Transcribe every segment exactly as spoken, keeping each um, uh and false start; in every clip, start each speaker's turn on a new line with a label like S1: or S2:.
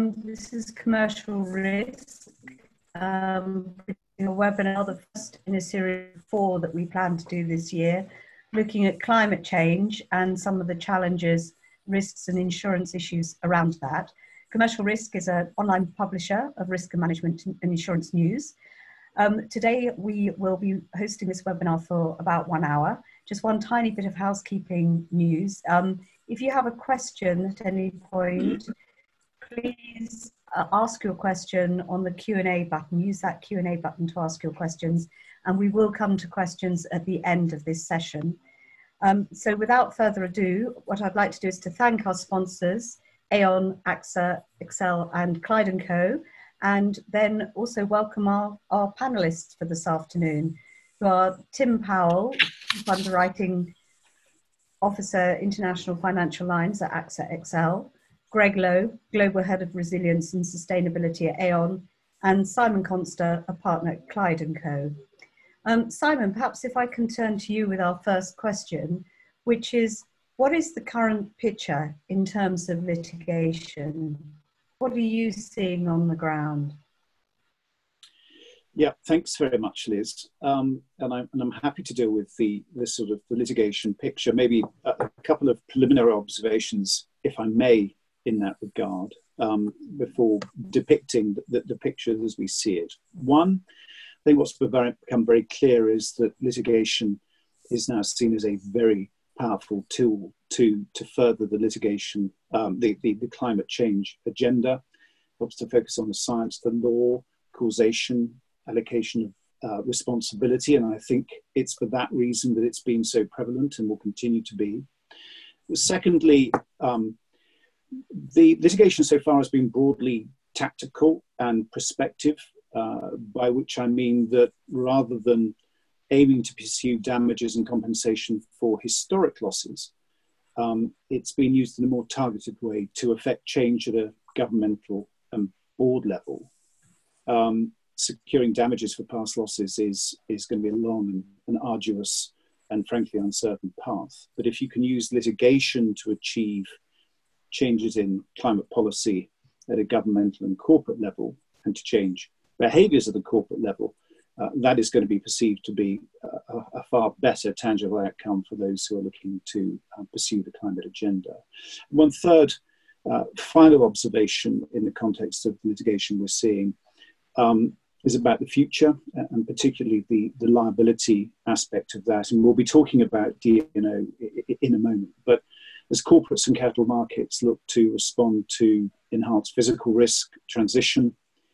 S1: Um, this is Commercial Risk, um, a webinar, the first in a series of four that we plan to do this year, looking at climate change and some of the challenges, risks and insurance issues around that. Commercial Risk is an online publisher of risk and management and insurance news. Um, today we will be hosting this webinar for about one hour. Just one tiny bit of housekeeping news. Um, if you have a question at any point, please uh, ask your question on the Q and A button. Use that Q and A button to ask your questions, and we will come to questions at the end of this session. Um, so without further ado, what I'd like to do is to thank our sponsors, Aon, AXA, Excel and Clyde and Co, and then also welcome our, our panelists for this afternoon, who are Tim Powell, Chief Underwriting Officer, International Financial Lines at AXA X L, Greg Lowe, Global Head of Resilience and Sustainability at Aon, and Simon Conster, a partner at Clyde and Co. Um, Simon, perhaps if I can turn to you with our first question, which is, what is the current picture in terms of litigation? What are you seeing on the ground?
S2: Yeah, thanks very much, Liz. Um, and, I'm, and I'm happy to deal with the, the sort of the litigation picture. Maybe a, a couple of preliminary observations, if I may, in that regard, um, before depicting the, the, the picture as we see it. One, I think what's become very clear is that litigation is now seen as a very powerful tool to, to further the litigation, um, the, the, the climate change agenda. Helps to focus on the science, the law, causation, allocation of uh, responsibility. And I think it's for that reason that it's been so prevalent and will continue to be. Secondly, um, the litigation so far has been broadly tactical and prospective, uh, by which I mean that rather than aiming to pursue damages and compensation for historic losses, um, it's been used in a more targeted way to effect change at a governmental and board level. Um, securing damages for past losses is, is going to be a long and, and arduous and frankly uncertain path. But if you can use litigation to achieve changes in climate policy at a governmental and corporate level and to change behaviours at the corporate level, uh, that is going to be perceived to be a, a far better tangible outcome for those who are looking to uh, pursue the climate agenda. One third uh, final observation in the context of the litigation we're seeing um, is about the future and particularly the, the liability aspect of that. And we'll be talking about D and O in a moment. But as corporates and capital markets look to respond to enhanced physical risk, transition,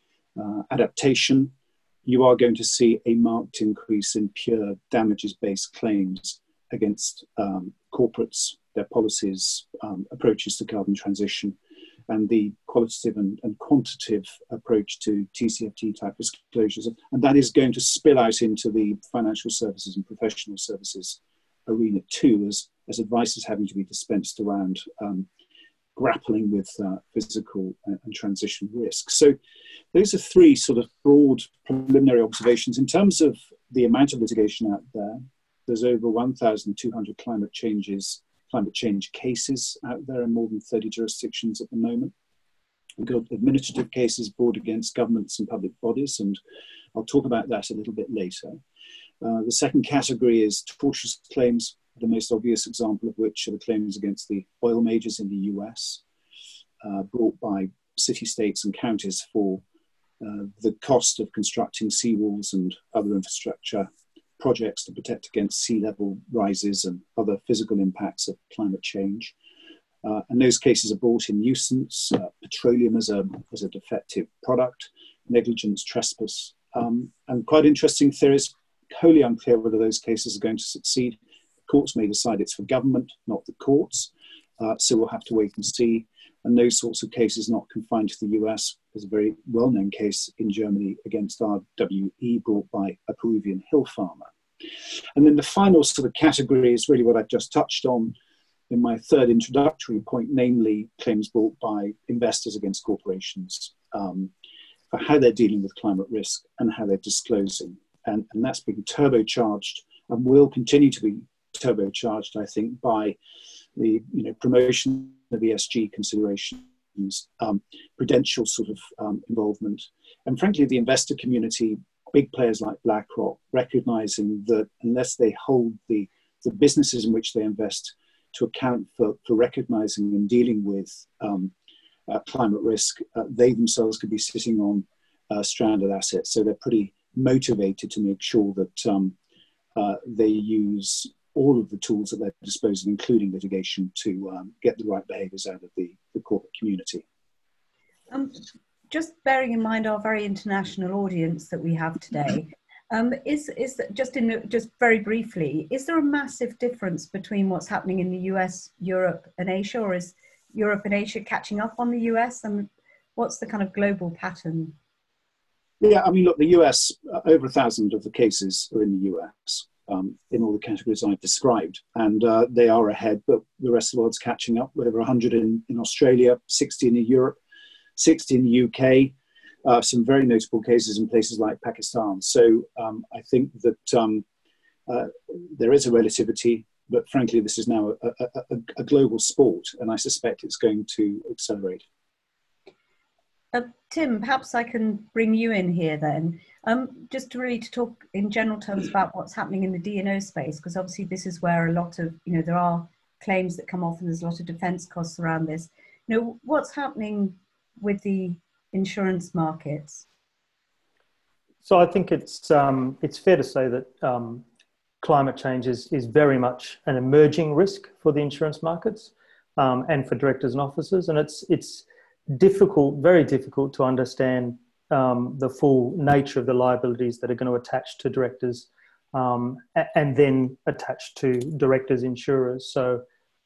S2: uh, adaptation, you are going to see a marked increase in pure damages-based claims against um, corporates, their policies, um, approaches to carbon transition, and the qualitative and, and quantitative approach to T C F T type disclosures. And that is going to spill out into the financial services and professional services arena too, as, as advice is having to be dispensed around um, grappling with uh, physical and, and transition risks. So those are three sort of broad preliminary observations. In terms of the amount of litigation out there, there's over one thousand two hundred climate changes, climate change cases out there in more than thirty jurisdictions at the moment. We've got administrative cases brought against governments and public bodies, and I'll talk about that a little bit later. Uh, the second category is tortious claims, the most obvious example of which are the claims against the oil majors in the U S, uh, brought by city-states and counties for uh, the cost of constructing seawalls and other infrastructure projects to protect against sea level rises and other physical impacts of climate change. Uh, and those cases are brought in nuisance, uh, petroleum as a, as a defective product, negligence, trespass. Um, and quite interesting theories, wholly unclear whether those cases are going to succeed. Courts may decide it's for government, not the courts. Uh, so we'll have to wait and see. And those sorts of cases not confined to the U S. There's a very well-known case in Germany against R W E brought by a Peruvian hill farmer. And then the final sort of category is really what I've just touched on in my third introductory point, namely claims brought by investors against corporations um, for how they're dealing with climate risk and how they're disclosing. And, and that's been turbocharged and will continue to be turbocharged, I think, by the you know, promotion of E S G considerations um, prudential sort of um, involvement, and frankly, the investor community, big players like BlackRock, recognizing that unless they hold the, the businesses in which they invest to account for, for recognizing and dealing with um, uh, climate risk, uh, they themselves could be sitting on uh, stranded assets. So they're pretty motivated to make sure that um, uh, they use all of the tools at their disposal, including litigation, to um, get the right behaviours out of the, the corporate community.
S1: Um, just bearing in mind our very international audience that we have today, um, is is just in just very briefly, is there a massive difference between what's happening in the U S, Europe, and Asia, or is Europe and Asia catching up on the U S? And what's the kind of global pattern?
S2: Yeah, I mean, look, the U S, uh, over a thousand of the cases are in the U S. Um, in all the categories I've described, and uh, they are ahead, but the rest of the world's catching up. With over one hundred in, in Australia, sixty in Europe, sixty in the U K, uh, some very notable cases in places like Pakistan. So um, I think that um, uh, there is a relativity, but frankly, this is now a, a, a, a global sport, and I suspect it's going to accelerate.
S1: Uh, Tim, perhaps I can bring you in here then, um, just to really to talk in general terms about what's happening in the D and O space, because obviously this is where a lot of, you know, there are claims that come off and there's a lot of defence costs around this. You know, what's happening with the insurance markets?
S3: So I think it's, um, it's fair to say that um, climate change is, is very much an emerging risk for the insurance markets um, and for directors and officers, and it's, it's difficult, very difficult to understand um, the full nature of the liabilities that are going to attach to directors um, and then attach to directors' insurers. So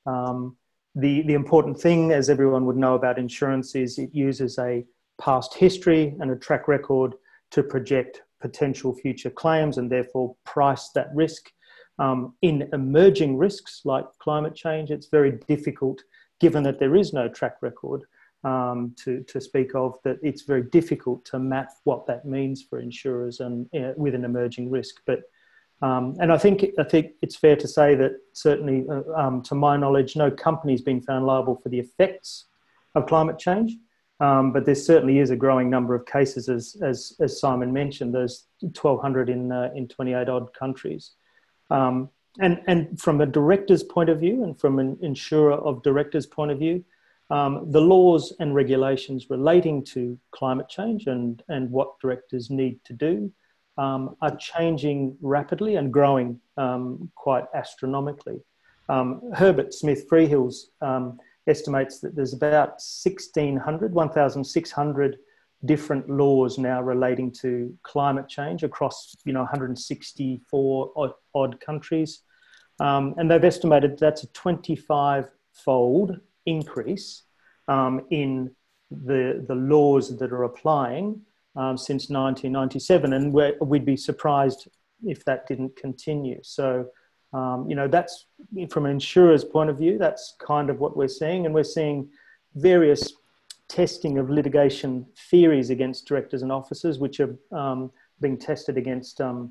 S3: um, the, the important thing, as everyone would know about insurance, is it uses a past history and a track record to project potential future claims and therefore price that risk. Um, in emerging risks like climate change, it's very difficult, given that there is no track record, Um, to, to speak of, that it's very difficult to map what that means for insurers and uh, with an emerging risk. But um, and I think I think it's fair to say that certainly, uh, um, to my knowledge, no company's been found liable for the effects of climate change. Um, but there certainly is a growing number of cases, as as, as Simon mentioned. There's twelve hundred in uh, in twenty-eight odd countries. Um, and and from a director's point of view, and from an insurer of directors' point of view, Um, the laws and regulations relating to climate change and, and what directors need to do um, are changing rapidly and growing um, quite astronomically. Um, Herbert Smith Freehills um, estimates that there's about sixteen hundred, sixteen hundred different laws now relating to climate change across, you know, one hundred sixty-four odd, odd countries. Um, and they've estimated that's a twenty-five fold increase um, in the, the laws that are applying um, since nineteen ninety-seven, and we're, we'd be surprised if that didn't continue. So, um, you know, that's, from an insurer's point of view, that's kind of what we're seeing, and we're seeing various testing of litigation theories against directors and officers, which are um, being tested against um,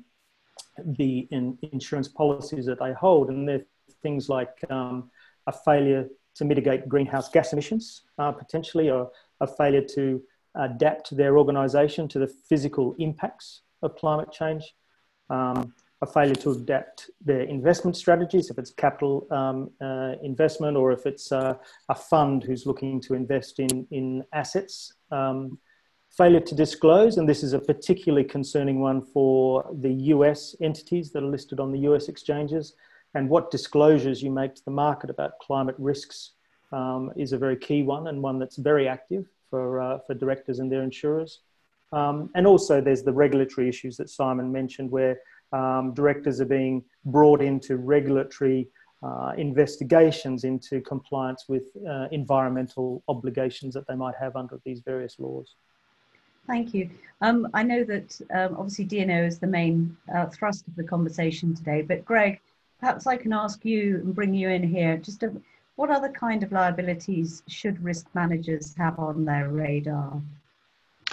S3: the in insurance policies that they hold, and they're things like um, a failure to mitigate greenhouse gas emissions, uh, potentially, or a failure to adapt their organisation to the physical impacts of climate change, um, a failure to adapt their investment strategies, if it's capital um, uh, investment, or if it's uh, a fund who's looking to invest in, in assets. Um, failure to disclose, and this is a particularly concerning one for the U S entities that are listed on the U S exchanges, and what disclosures you make to the market about climate risks um, is a very key one, and one that's very active for, uh, for directors and their insurers. Um, and also there's the regulatory issues that Simon mentioned, where um, directors are being brought into regulatory uh, investigations into compliance with uh, environmental obligations that they might have under these various laws.
S1: Thank you. Um, I know that um, obviously D and O is the main uh, thrust of the conversation today, but Greg, perhaps I can ask you and bring you in here, just a, what other kind of liabilities should risk managers have on their radar?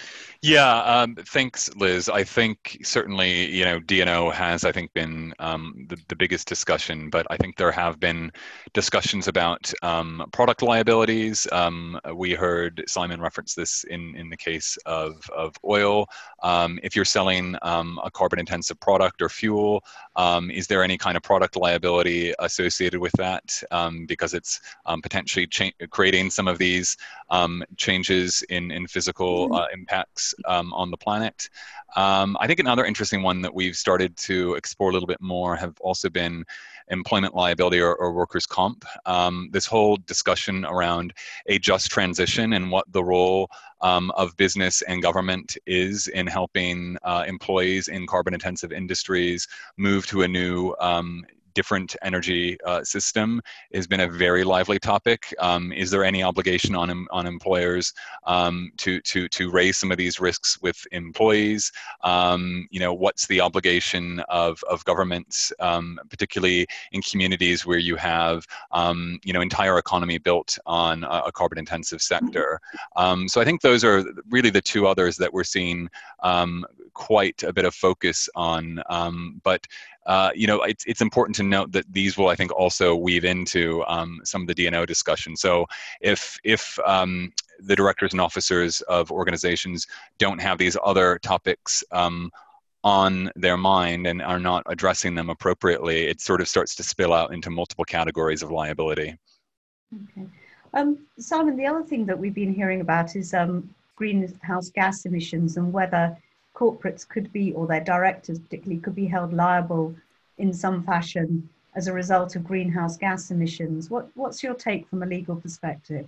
S4: Yeah, um, thanks, Liz. I think certainly, you know, D and O has, I think, been um, the, the biggest discussion, but I think there have been discussions about um, product liabilities. Um, we heard Simon reference this in, in the case of, of oil. Um, if you're selling um, a carbon-intensive product or fuel, um, is there any kind of product liability associated with that? Um, because it's um, potentially cha- creating some of these um, changes in, in physical uh, impacts Um, on the planet. Um, I think another interesting one that we've started to explore a little bit more have also been employment liability or, or workers' comp. Um, this whole discussion around a just transition and what the role um, of business and government is in helping uh, employees in carbon-intensive industries move to a new um, different energy uh, system has been a very lively topic. Um, is there any obligation on on employers um, to to to raise some of these risks with employees? Um, you know, what's the obligation of of governments, um, particularly in communities where you have um, you know entire economy built on a, a carbon-intensive sector? Um, so I think those are really the two others that we're seeing um, quite a bit of focus on, um, but. Uh, you know, it's, it's important to note that these will, I think, also weave into um, some of the D and O discussion. So if, if um, the directors and officers of organizations don't have these other topics um, on their mind and are not addressing them appropriately, it sort of starts to spill out into multiple categories of liability.
S1: Okay. Um, Simon, the other thing that we've been hearing about is um, greenhouse gas emissions and whether corporates could be, or their directors particularly, could be held liable in some fashion as a result of greenhouse gas emissions. What, what's your take from a legal perspective?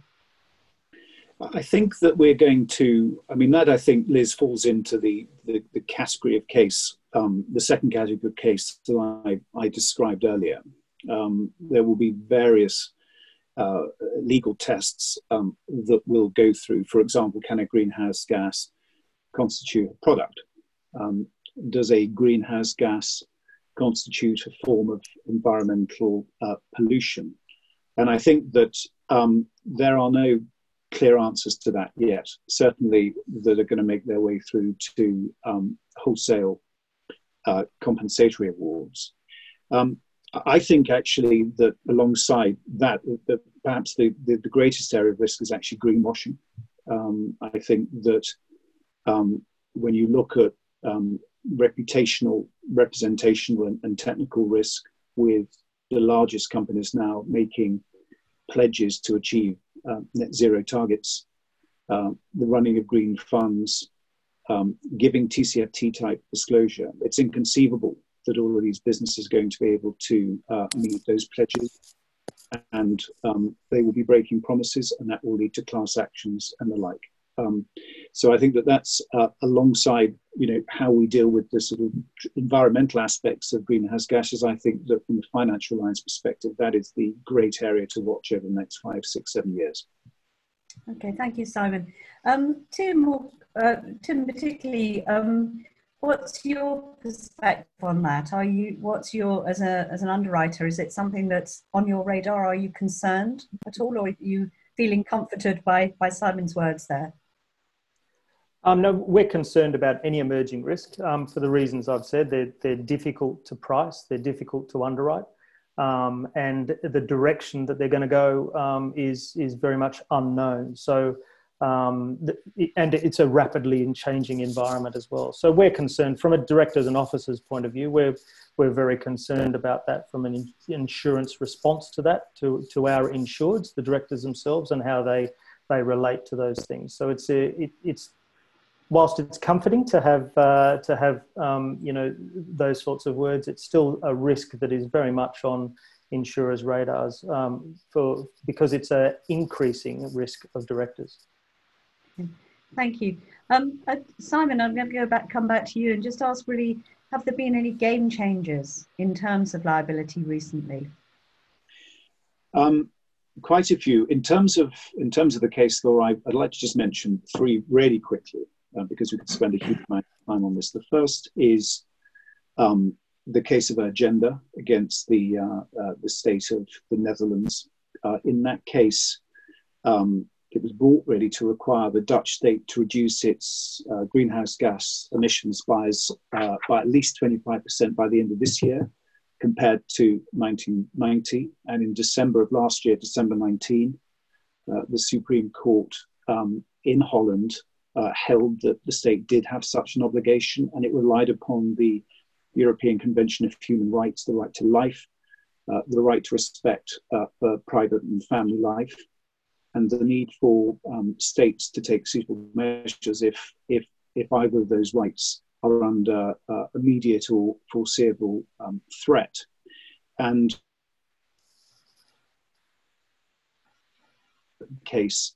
S2: I think that we're going to, I mean, that I think, Liz, falls into the, the, the category of case, um, the second category of case that I, I described earlier. Um, there will be various uh, legal tests um, that will go through. For example, can a greenhouse gas constitute a product? Um, does a greenhouse gas constitute a form of environmental uh, pollution? And I think that um, there are no clear answers to that yet, certainly that are going to make their way through to um, wholesale uh, compensatory awards. Um, I think actually that alongside that, that perhaps the, the, the greatest area of risk is actually greenwashing. Um, I think that um, when you look at um, reputational, representational and, and technical risk with the largest companies now making pledges to achieve uh, net zero targets, uh, the running of green funds, um, giving T C F T type disclosure, it's inconceivable that all of these businesses are going to be able to uh, meet those pledges, and um, they will be breaking promises, and that will lead to class actions and the like. Um, so I think that that's uh, alongside, you know, how we deal with the sort of environmental aspects of greenhouse gases. I think that from the financial lines perspective, that is the great area to watch over the next five, six, seven years.
S1: Okay, thank you, Simon. Um, Tim, uh, Tim, particularly, um, what's your perspective on that? Are you, what's your, as a as an underwriter, is it something that's on your radar? Are you concerned at all, or are you feeling comforted by by Simon's words there?
S3: Um, no, we're concerned about any emerging risk um, for the reasons I've said. They're, they're difficult to price, they're difficult to underwrite, um, and the direction that they're going to go um, is, is very much unknown. So, um, the, and it's a rapidly changing environment as well. So we're concerned from a directors and officers point of view. We're, we're very concerned about that from an insurance response to that, to, to our insureds, the directors themselves, and how they, they relate to those things. So it's, a, it, it's, whilst it's comforting to have uh, to have um, you know, those sorts of words, it's still a risk that is very much on insurers' radars um, for because it's an increasing risk of directors.
S1: Thank you, um, uh, Simon. I'm going to go back, come back to you, and just ask: really, have there been any game changers in terms of liability recently?
S2: Um, quite a few. In terms of in terms of the case law, I, I'd like to just mention three really quickly. Uh, because we could spend a huge amount of time on this. The first is um, the case of Urgenda against the, uh, uh, the state of the Netherlands. Uh, in that case, um, it was brought really to require the Dutch state to reduce its uh, greenhouse gas emissions by, uh, by at least twenty-five percent by the end of this year, compared to nineteen ninety. And in December of last year, December nineteen, uh, the Supreme Court um, in Holland uh, held that the state did have such an obligation, and it relied upon the European Convention of Human Rights, the right to life, uh, the right to respect uh, for private and family life, and the need for um, states to take suitable measures if, if, if either of those rights are under uh, immediate or foreseeable um, threat. And case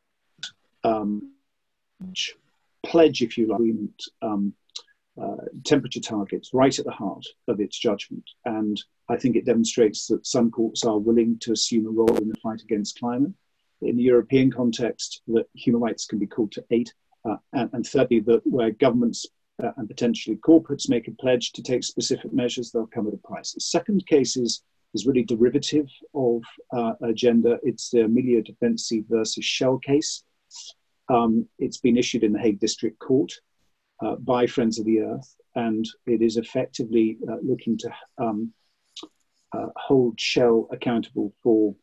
S2: um, pledge, if you like, agreement, um, uh, temperature targets right at the heart of its judgment. And I think it demonstrates that some courts are willing to assume a role in the fight against climate. In the European context, that human rights can be called to aid. Uh, and, and thirdly, that where governments uh, and potentially corporates make a pledge to take specific measures, they'll come at a price. The second case is, is really derivative of uh, agenda. It's the Emilio Defensi versus Shell case. Um, it's been issued in the Hague District Court uh, by Friends of the Earth, and it is effectively uh, looking to um, uh, hold Shell accountable for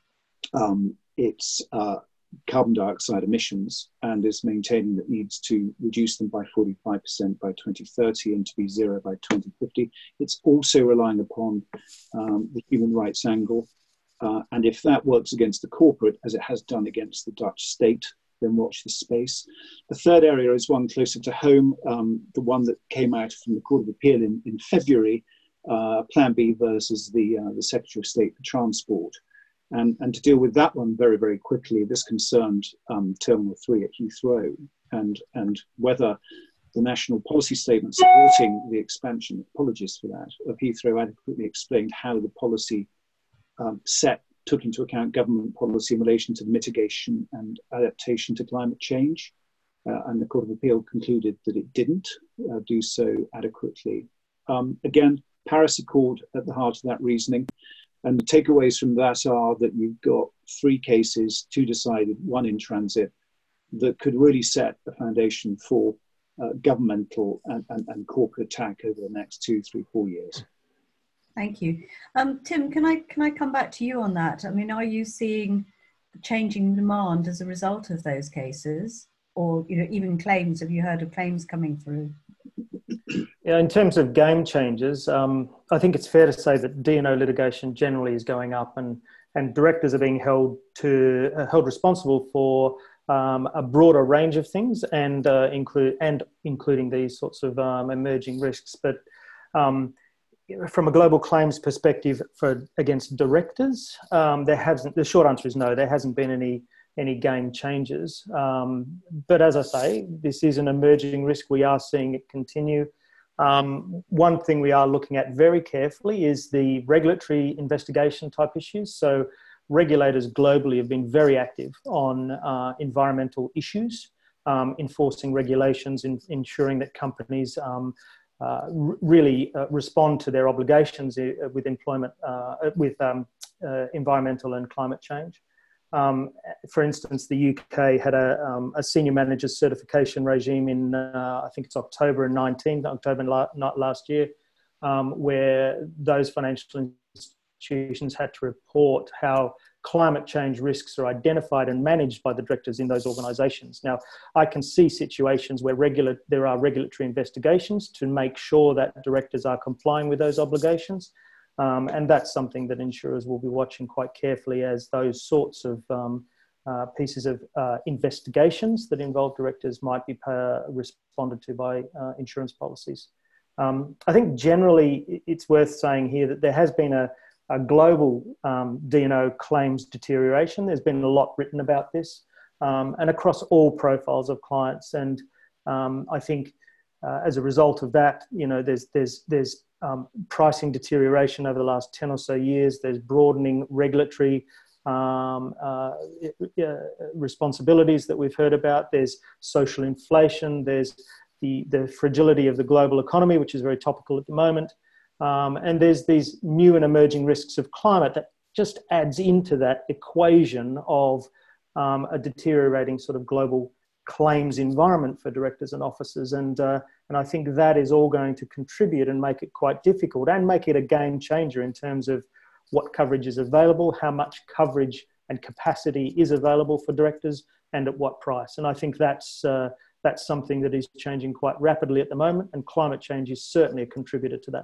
S2: um, its uh, carbon dioxide emissions, and is maintaining that it needs to reduce them by forty-five percent by twenty thirty and to be zero by twenty fifty. It's also relying upon um, the human rights angle. Uh, and if that works against the corporate, as it has done against the Dutch state, then watch this space. The third area is one closer to home, um, the one that came out from the Court of Appeal in, in February, uh, Plan B versus the, uh, the Secretary of State for Transport. And, and to deal with that one very, very quickly, this concerned um, Terminal three at Heathrow, and, and whether the national policy statement supporting the expansion, apologies for that, of Heathrow adequately explained how the policy um, set took into account government policy in relation to mitigation and adaptation to climate change. Uh, and the Court of Appeal concluded that it didn't uh, do so adequately. Um, again, Paris Accord at the heart of that reasoning. And the takeaways from that are that you've got three cases, two decided, one in transit, that could really set a foundation for uh, governmental and, and, and corporate attack over the next two, three, four years.
S1: Thank you. Um, Tim, can I, can I come back to you on that? I mean, are you seeing changing demand as a result of those cases? Or, you know, even claims, have you heard of claims coming through?
S3: Yeah, in terms of game changers, um, I think it's fair to say that D and O litigation generally is going up, and, and directors are being held to uh, held responsible for um, a broader range of things, and uh, include and including these sorts of um, emerging risks. But um, from a global claims perspective, for against directors, um, there hasn't. The short answer is no. There hasn't been any any game changes. Um, but as I say, this is an emerging risk. We are seeing it continue. Um, one thing we are looking at very carefully is the regulatory investigation type issues. So regulators globally have been very active on uh, environmental issues, um, enforcing regulations, in, ensuring that companies um, uh, really uh, respond to their obligations with employment, uh, with um, uh, environmental and climate change. Um, for instance, the U K had a, um, a senior manager certification regime in, uh, I think it's October nineteen, October not last year, um, where those financial institutions had to report how climate change risks are identified and managed by the directors in those organisations. Now, I can see situations where regular, there are regulatory investigations to make sure that directors are complying with those obligations. Um, and that's something that insurers will be watching quite carefully, as those sorts of um, uh, pieces of uh, investigations that involve directors might be uh, responded to by uh, insurance policies. Um, I think generally it's worth saying here that there has been a, a global um, D and O claims deterioration. There's been a lot written about this, um, and across all profiles of clients. And um, I think uh, as a result of that, you know, there's there's there's Um, pricing deterioration over the last ten or so years. There's broadening regulatory um, uh, uh, responsibilities that we've heard about. There's social inflation. There's the, the fragility of the global economy, which is very topical at the moment. Um, and there's these new and emerging risks of climate that just adds into that equation of um, a deteriorating sort of global claims environment for directors and officers. And, uh, and I think that is all going to contribute and make it quite difficult and make it a game changer in terms of what coverage is available, how much coverage and capacity is available for directors, and at what price. And I think that's, uh, that's something that is changing quite rapidly at the moment, and climate change is certainly a contributor to that.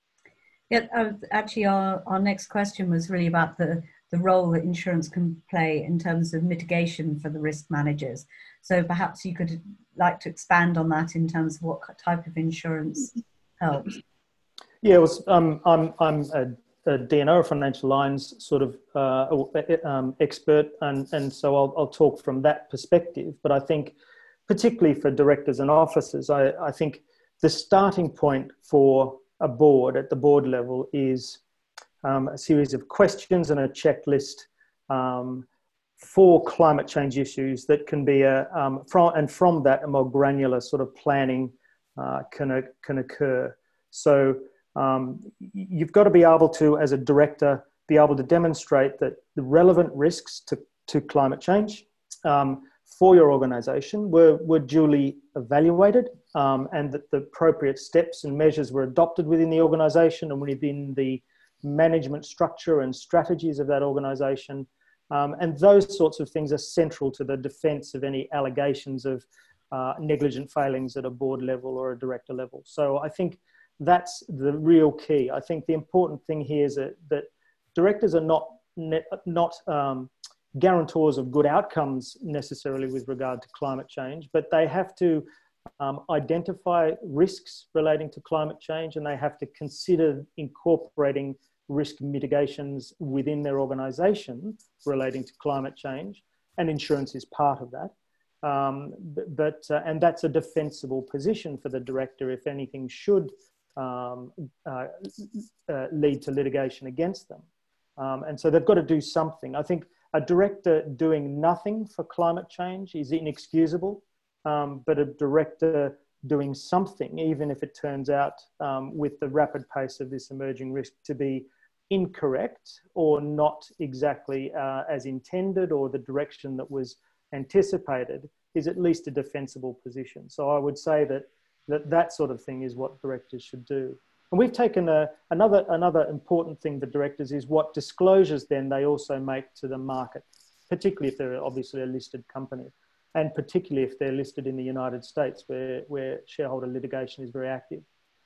S1: Yeah, uh, actually our, our next question was really about the, the role that insurance can play in terms of mitigation for the risk managers. So perhaps you could like to expand on that in terms of what type of insurance helps.
S3: Yeah, it was, um, I'm, I'm a a D and O, financial lines sort of uh, um, expert, and, and so I'll, I'll talk from that perspective. But I think particularly for directors and officers, I, I think the starting point for a board at the board level is um, a series of questions and a checklist um, for climate change issues that can be a, um, from, and from that a more granular sort of planning uh, can, can occur. So Um, you've got to be able to, as a director, be able to demonstrate that the relevant risks to, to climate change um, for your organisation were, were duly evaluated um, and that the appropriate steps and measures were adopted within the organisation and within the management structure and strategies of that organisation. Um, and those sorts of things are central to the defence of any allegations of uh, negligent failings at a board level or a director level. So I think that's the real key. I think the important thing here is that, that directors are not, not um, guarantors of good outcomes necessarily with regard to climate change, but they have to um, identify risks relating to climate change, and they have to consider incorporating risk mitigations within their organisation relating to climate change, and insurance is part of that. Um, but uh, and that's a defensible position for the director if anything should Um, uh, uh, lead to litigation against them. Um, and so they've got to do something. I think a director doing nothing for climate change is inexcusable, um, but a director doing something, even if it turns out um, with the rapid pace of this emerging risk to be incorrect or not exactly uh, as intended or the direction that was anticipated, is at least a defensible position. So I would say that that that sort of thing is what directors should do. And we've taken a, another, another important thing for directors is what disclosures then they also make to the market, particularly if they're obviously a listed company, and particularly if they're listed in the United States where, where shareholder litigation is very active.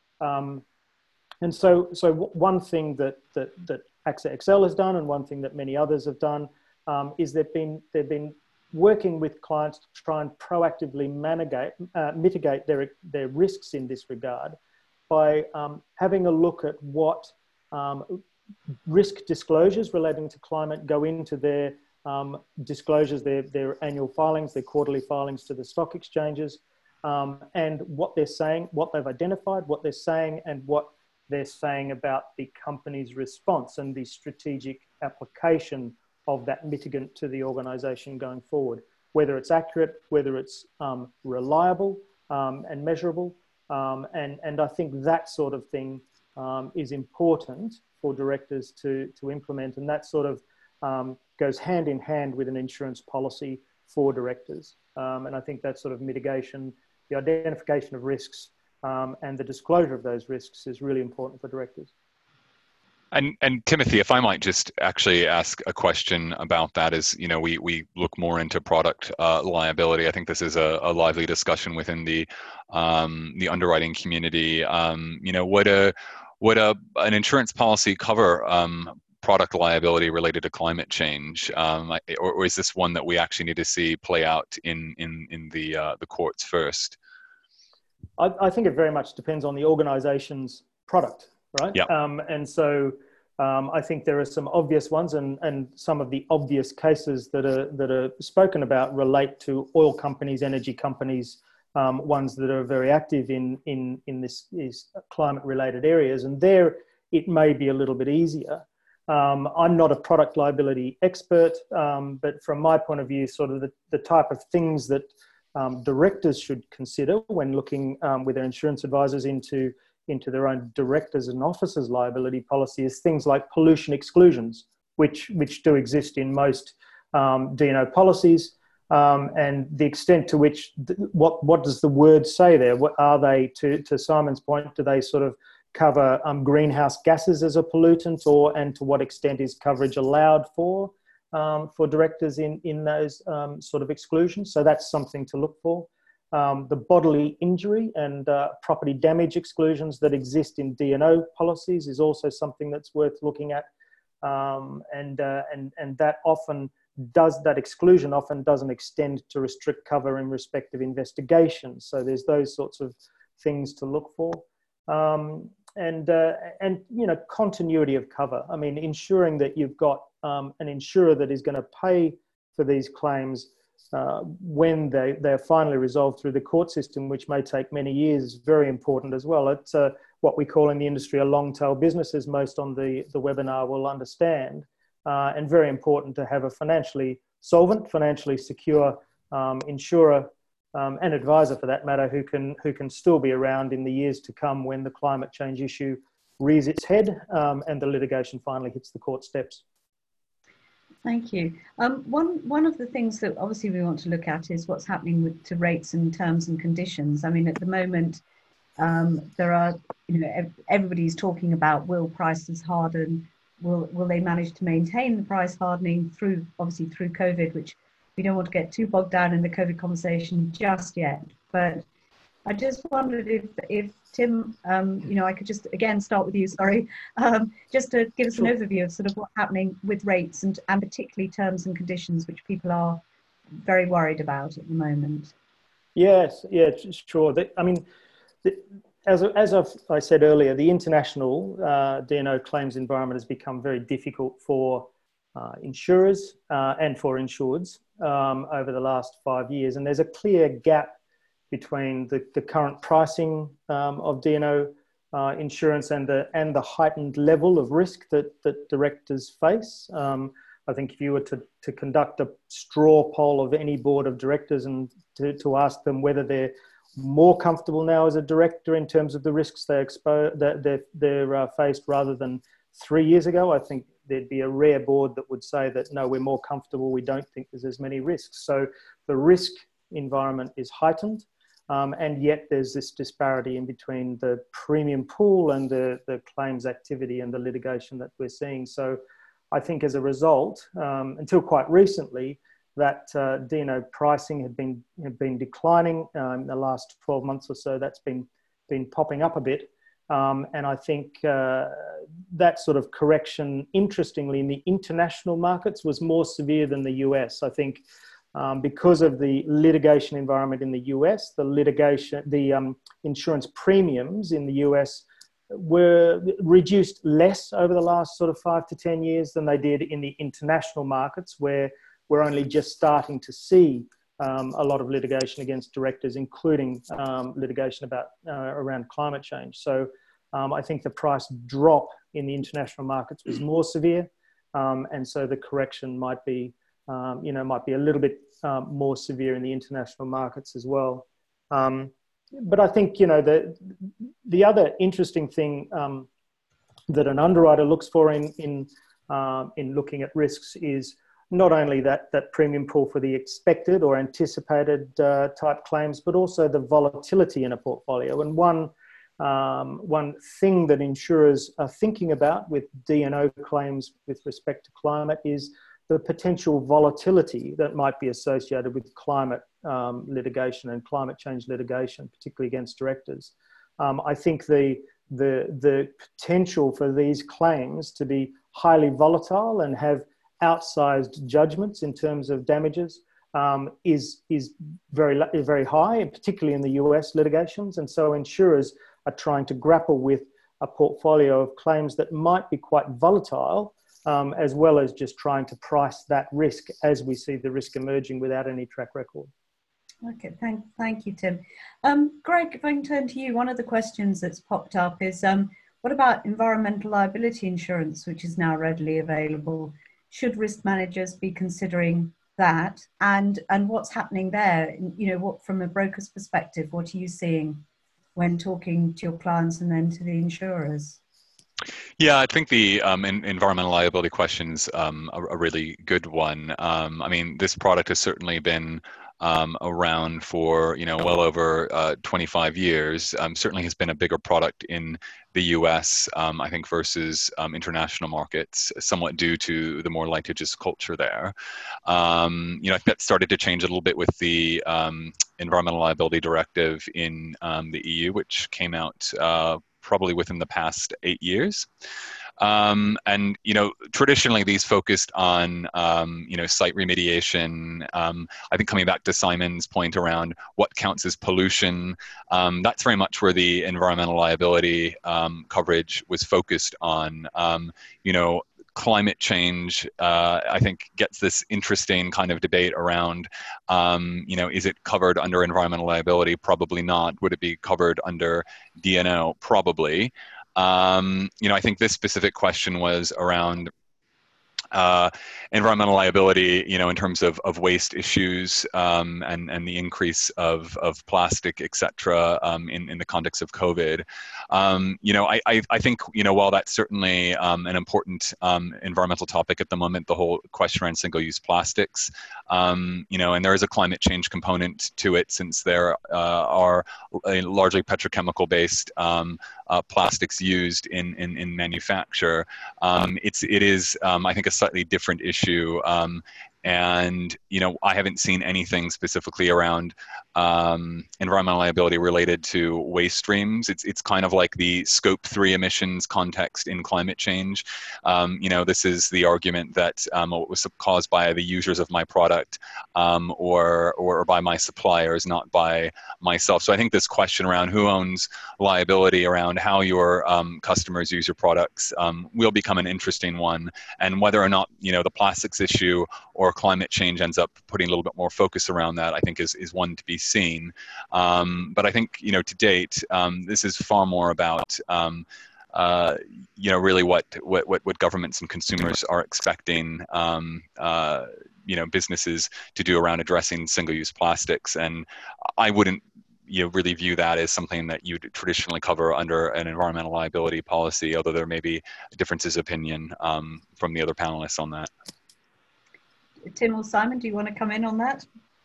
S3: Um, and so, so one thing that, that, that AXA X L has done, and one thing that many others have done, um, is they've been, they've been working with clients to try and proactively mitigate, uh, mitigate their, their risks in this regard by um, having a look at what um, risk disclosures relating to climate go into their um, disclosures, their, their annual filings, their quarterly filings to the stock exchanges, um, and what they're saying, what they've identified, what they're saying, and what they're saying about the company's response and the strategic application of that mitigant to the organisation going forward, whether it's accurate, whether it's um, reliable um, and measurable. Um, and, and I think that sort of thing um, is important for directors to, to implement, and that sort of um, goes hand in hand with an insurance policy for directors. Um, and I think that sort of mitigation, the identification of risks um, and the disclosure of those risks is really important for directors.
S4: And, and Timothy, if I might just actually ask a question about that, is, you know, we, we look more into product uh, liability. I think this is a, a lively discussion within the um, the underwriting community. Um, you know, would a would a an insurance policy cover um, product liability related to climate change, um, or, or is this one that we actually need to see play out in in in the uh, the courts first?
S3: I, I think it very much depends on the organisation's product. Right.
S4: Yep.
S3: Um, and so um, I think there are some obvious ones, and, and some of the obvious cases that are that are spoken about relate to oil companies, energy companies, um, ones that are very active in in in this these climate related areas, and there it may be a little bit easier. Um, I'm not a product liability expert, um, but from my point of view, sort of the, the type of things that um, directors should consider when looking um, with their insurance advisors into into their own directors and officers liability policy is things like pollution exclusions, which which do exist in most um, D and O policies, um, and the extent to which, what, what does the word say there? What are they, to, to Simon's point, do they sort of cover um, greenhouse gases as a pollutant, or and to what extent is coverage allowed for um, for directors in, in those um, sort of exclusions? So that's something to look for. Um, the bodily injury and uh, property damage exclusions that exist in D and O policies is also something that's worth looking at. Um, and, uh, and, and that often does, that exclusion often doesn't extend to restrict cover in respect of investigations. So there's those sorts of things to look for. Um, and, uh, and, you know, continuity of cover. I mean, ensuring that you've got um, an insurer that is going to pay for these claims uh, when they, they're finally resolved through the court system, which may take many years, is very important as well. It's uh, what we call in the industry a long tail business, as most on the, the webinar will understand, uh, and very important to have a financially solvent, financially secure um, insurer Um, an advisor for that matter, who can who can still be around in the years to come when the climate change issue rears its head um, and the litigation finally hits the court steps.
S1: Thank you. Um, one one of the things that obviously we want to look at is what's happening with to rates and terms and conditions. I mean, at the moment, um, there are, you know, everybody's talking about, will prices harden? Will will they manage to maintain the price hardening through, obviously through COVID, which we don't want to get too bogged down in the COVID conversation just yet. But I just wondered if, if Tim, um, you know, I could just, again, start with you, sorry, um, just to give us an overview of sort of what's happening with rates and, and particularly terms and conditions, which people are very worried about at the moment.
S3: Yes, yeah, sure. The, I mean, the, as, as I've, I said earlier, the international uh, D and O claims environment has become very difficult for uh, insurers uh, and for insureds um, over the last five years. And there's a clear gap between the, the current pricing um, of D and O uh, insurance and the, and the heightened level of risk that, that directors face. Um, I think if you were to, to conduct a straw poll of any board of directors and to, to ask them whether they're more comfortable now as a director in terms of the risks they're, expo- that they're, they're uh, faced rather than three years ago, I think there'd be a rare board that would say that, no, we're more comfortable, we don't think there's as many risks. So the risk environment is heightened, um, and yet there's this disparity in between the premium pool and the, the claims activity and the litigation that we're seeing. So I think as a result, um, until quite recently, that uh, D and O pricing had been, had been declining um, in the last twelve months or so. That's been, been popping up a bit. Um, and I think uh, that sort of correction, interestingly, in the international markets was more severe than the U S. I think um, because of the litigation environment in the U S, the litigation, the um, insurance premiums in the U S were reduced less over the last sort of five to ten years than they did in the international markets, where we're only just starting to see Um, a lot of litigation against directors, including um, litigation about uh, around climate change. So um, I think the price drop in the international markets was more severe, um, and so the correction might be, um, you know, might be a little bit um, more severe in the international markets as well. Um, but I think, you know, the the other interesting thing um, that an underwriter looks for in in uh, in looking at risks is not only that, that premium pool for the expected or anticipated uh, type claims, but also the volatility in a portfolio. And one, um, one thing that insurers are thinking about with D and O claims with respect to climate is the potential volatility that might be associated with climate um, litigation and climate change litigation, particularly against directors. Um, I think the, the, the potential for these claims to be highly volatile and have outsized judgments in terms of damages um, is, is very, very high, particularly in the U S litigations. And so insurers are trying to grapple with a portfolio of claims that might be quite volatile, um, as well as just trying to price that risk as we see the risk emerging without any track record.
S1: Okay, thank, thank you, Tim. Um, Greg, if I can turn to you, one of the questions that's popped up is, um, what about environmental liability insurance, which is now readily available? Should risk managers be considering that? And, and what's happening there? You know, what, from a broker's perspective, what are you seeing when talking to your clients and then to the insurers?
S4: Yeah, I think the um, in, environmental liability question's um, a, a really good one. Um, I mean, this product has certainly been um, around for you know well over uh, twenty-five years. Um, certainly has been a bigger product in the U S, um, I think, versus um, international markets, somewhat due to the more litigious culture there. Um, you know, I think that started to change a little bit with the um, Environmental Liability Directive in um, the E U, which came out uh, probably within the past eight years. Um, and, you know, traditionally these focused on, um, you know, site remediation. Um, I think coming back to Simon's point around what counts as pollution, um, that's very much where the environmental liability um, coverage was focused on. Um, you know, climate change, uh, I think, gets this interesting kind of debate around, um, you know, is it covered under environmental liability? Probably not. Would it be covered under D and O? Probably. Um, you know, I think this specific question was around uh, environmental liability, you know, in terms of, of waste issues um, and, and the increase of, of plastic, et cetera, um, in, in the context of COVID. Um, you know, I, I, I think, you know, while that's certainly um, an important um, environmental topic at the moment, the whole question around single-use plastics, um, you know, and there is a climate change component to it since there uh, are largely petrochemical-based um, uh, plastics used in, in, in manufacture. Um, it's, it is, um, I think, a slightly different issue. Um, and, you know, I haven't seen anything specifically around um, environmental liability related to waste streams. It's, it's kind of like the scope three emissions context in climate change. Um, you know, this is the argument that um, it was caused by the users of my product um, or, or by my suppliers, not by myself. So I think this question around who owns liability around how your um, customers use your products um, will become an interesting one. And whether or not, you know, the plastics issue or climate change ends up putting a little bit more focus around that, I think is, is one to be seen. Um, but I think, you know, to date, um, this is far more about, um, uh, you know, really what, what, what governments and consumers are expecting, um, uh, you know, businesses to do around addressing single-use plastics. And I wouldn't, you know, really view that as something that you'd traditionally cover under an environmental liability policy, although there may be differences of opinion um, from the other panelists on that.
S1: Tim or Simon, do you want to come in on that?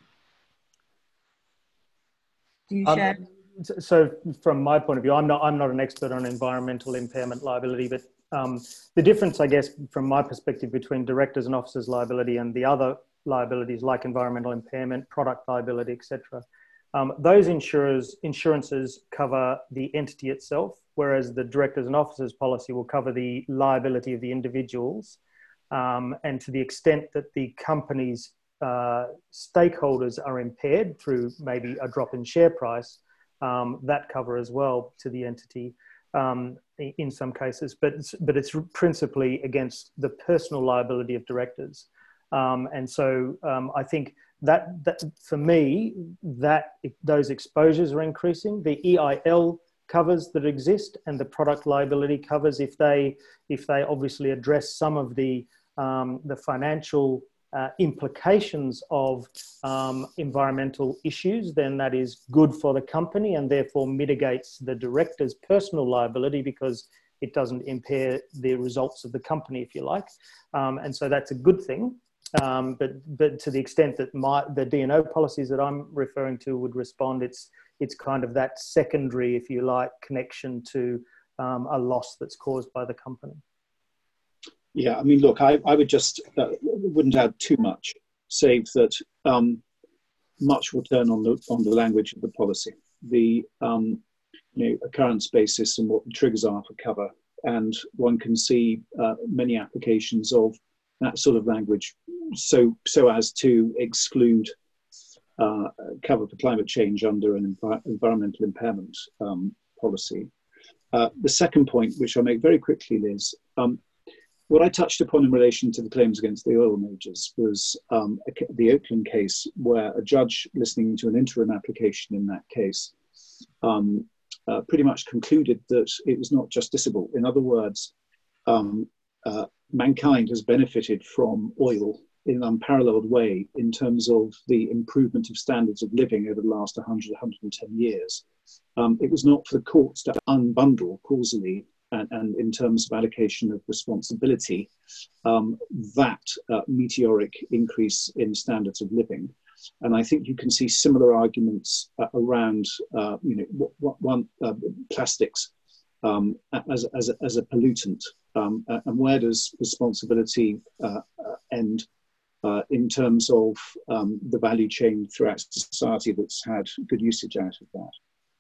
S1: Do you
S3: um,
S1: share?
S3: So from my point of view, I'm not, I'm not an expert on environmental impairment liability, but um, the difference, I guess, from my perspective between directors and officers liability and the other liabilities like environmental impairment, product liability, et cetera, um, those insurers, insurances cover the entity itself, whereas the directors and officers policy will cover the liability of the individuals. Um, and to the extent that the company's uh, stakeholders are impaired through maybe a drop in share price, um, that cover as well to the entity um, in some cases. But it's, but it's principally against the personal liability of directors. Um, and so um, I think that, that for me, that those exposures are increasing. The E I L covers that exist and the product liability covers, if they if they obviously address some of the um, the financial uh, implications of um, environmental issues, then that is good for the company and therefore mitigates the director's personal liability because it doesn't impair the results of the company, if you like. Um, and so that's a good thing. Um, but but to the extent that my the D and O policies that I'm referring to would respond, it's it's kind of that secondary, if you like, connection to um, a loss that's caused by the company.
S2: Yeah, I mean, look, I, I would just uh, wouldn't add too much, save that um, much will turn on the on the language of the policy, the um, you know, occurrence basis and what the triggers are for cover, and one can see uh, many applications of that sort of language, so so as to exclude uh, cover for climate change under an envi environmental impairment um, policy. Uh, the second point, which I'll make very quickly, Liz, um, what I touched upon in relation to the claims against the oil majors was um, a, the Oakland case, where a judge listening to an interim application in that case um, uh, pretty much concluded that it was not justiciable. In other words, um, uh, mankind has benefited from oil in an unparalleled way in terms of the improvement of standards of living over the last one hundred, one hundred ten years. Um, it was not for the courts to unbundle causally and, and in terms of allocation of responsibility, um, that uh, meteoric increase in standards of living. And I think you can see similar arguments uh, around, uh, you know, what, what one uh, plastics um, as, as, a, as a pollutant, um, and where does responsibility uh, uh, end uh, in terms of um, the value chain throughout society that's had good usage out of that.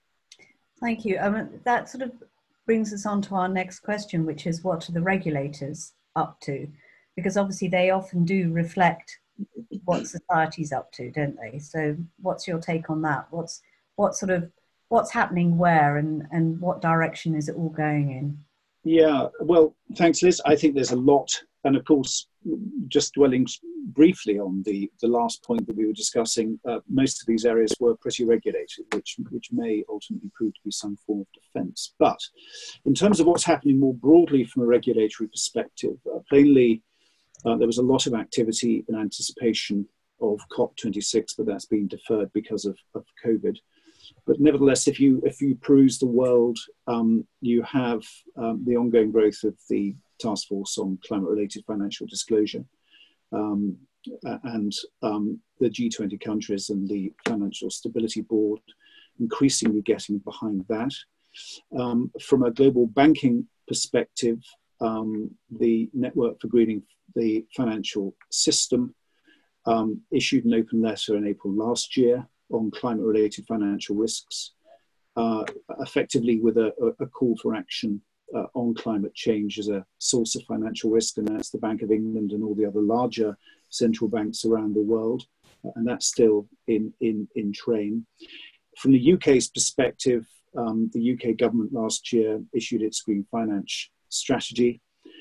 S1: Thank you. Um, that sort of brings us on to our next question, which is what are the regulators up to? Because obviously they often do reflect what society's up to, don't they? So what's your take on that? What's what sort of what's happening where, and and what direction is it all going in?
S2: Yeah, well, thanks, Liz. I think there's a lot, and of course, just dwelling briefly on the the last point that we were discussing, uh, most of these areas were pretty regulated, which which may ultimately prove to be some form of defence. But in terms of what's happening more broadly from a regulatory perspective, uh, plainly. Uh, there was a lot of activity in anticipation of COP twenty-six, but that's been deferred because of, of COVID. But nevertheless, if you if you peruse the world, um, you have um, the ongoing growth of the Task Force on Climate-Related Financial Disclosure, um, and um, the G twenty countries and the Financial Stability Board increasingly getting behind that. Um, from a global banking perspective, um, the Network for Greening the Financial System um, issued an open letter in April last year on climate-related financial risks, uh, effectively with a, a call for action uh, on climate change as a source of financial risk, and that's the Bank of England and all the other larger central banks around the world, and that's still in, in, in train. From the U K's perspective, um, the U K government last year issued its Green Finance Strategy,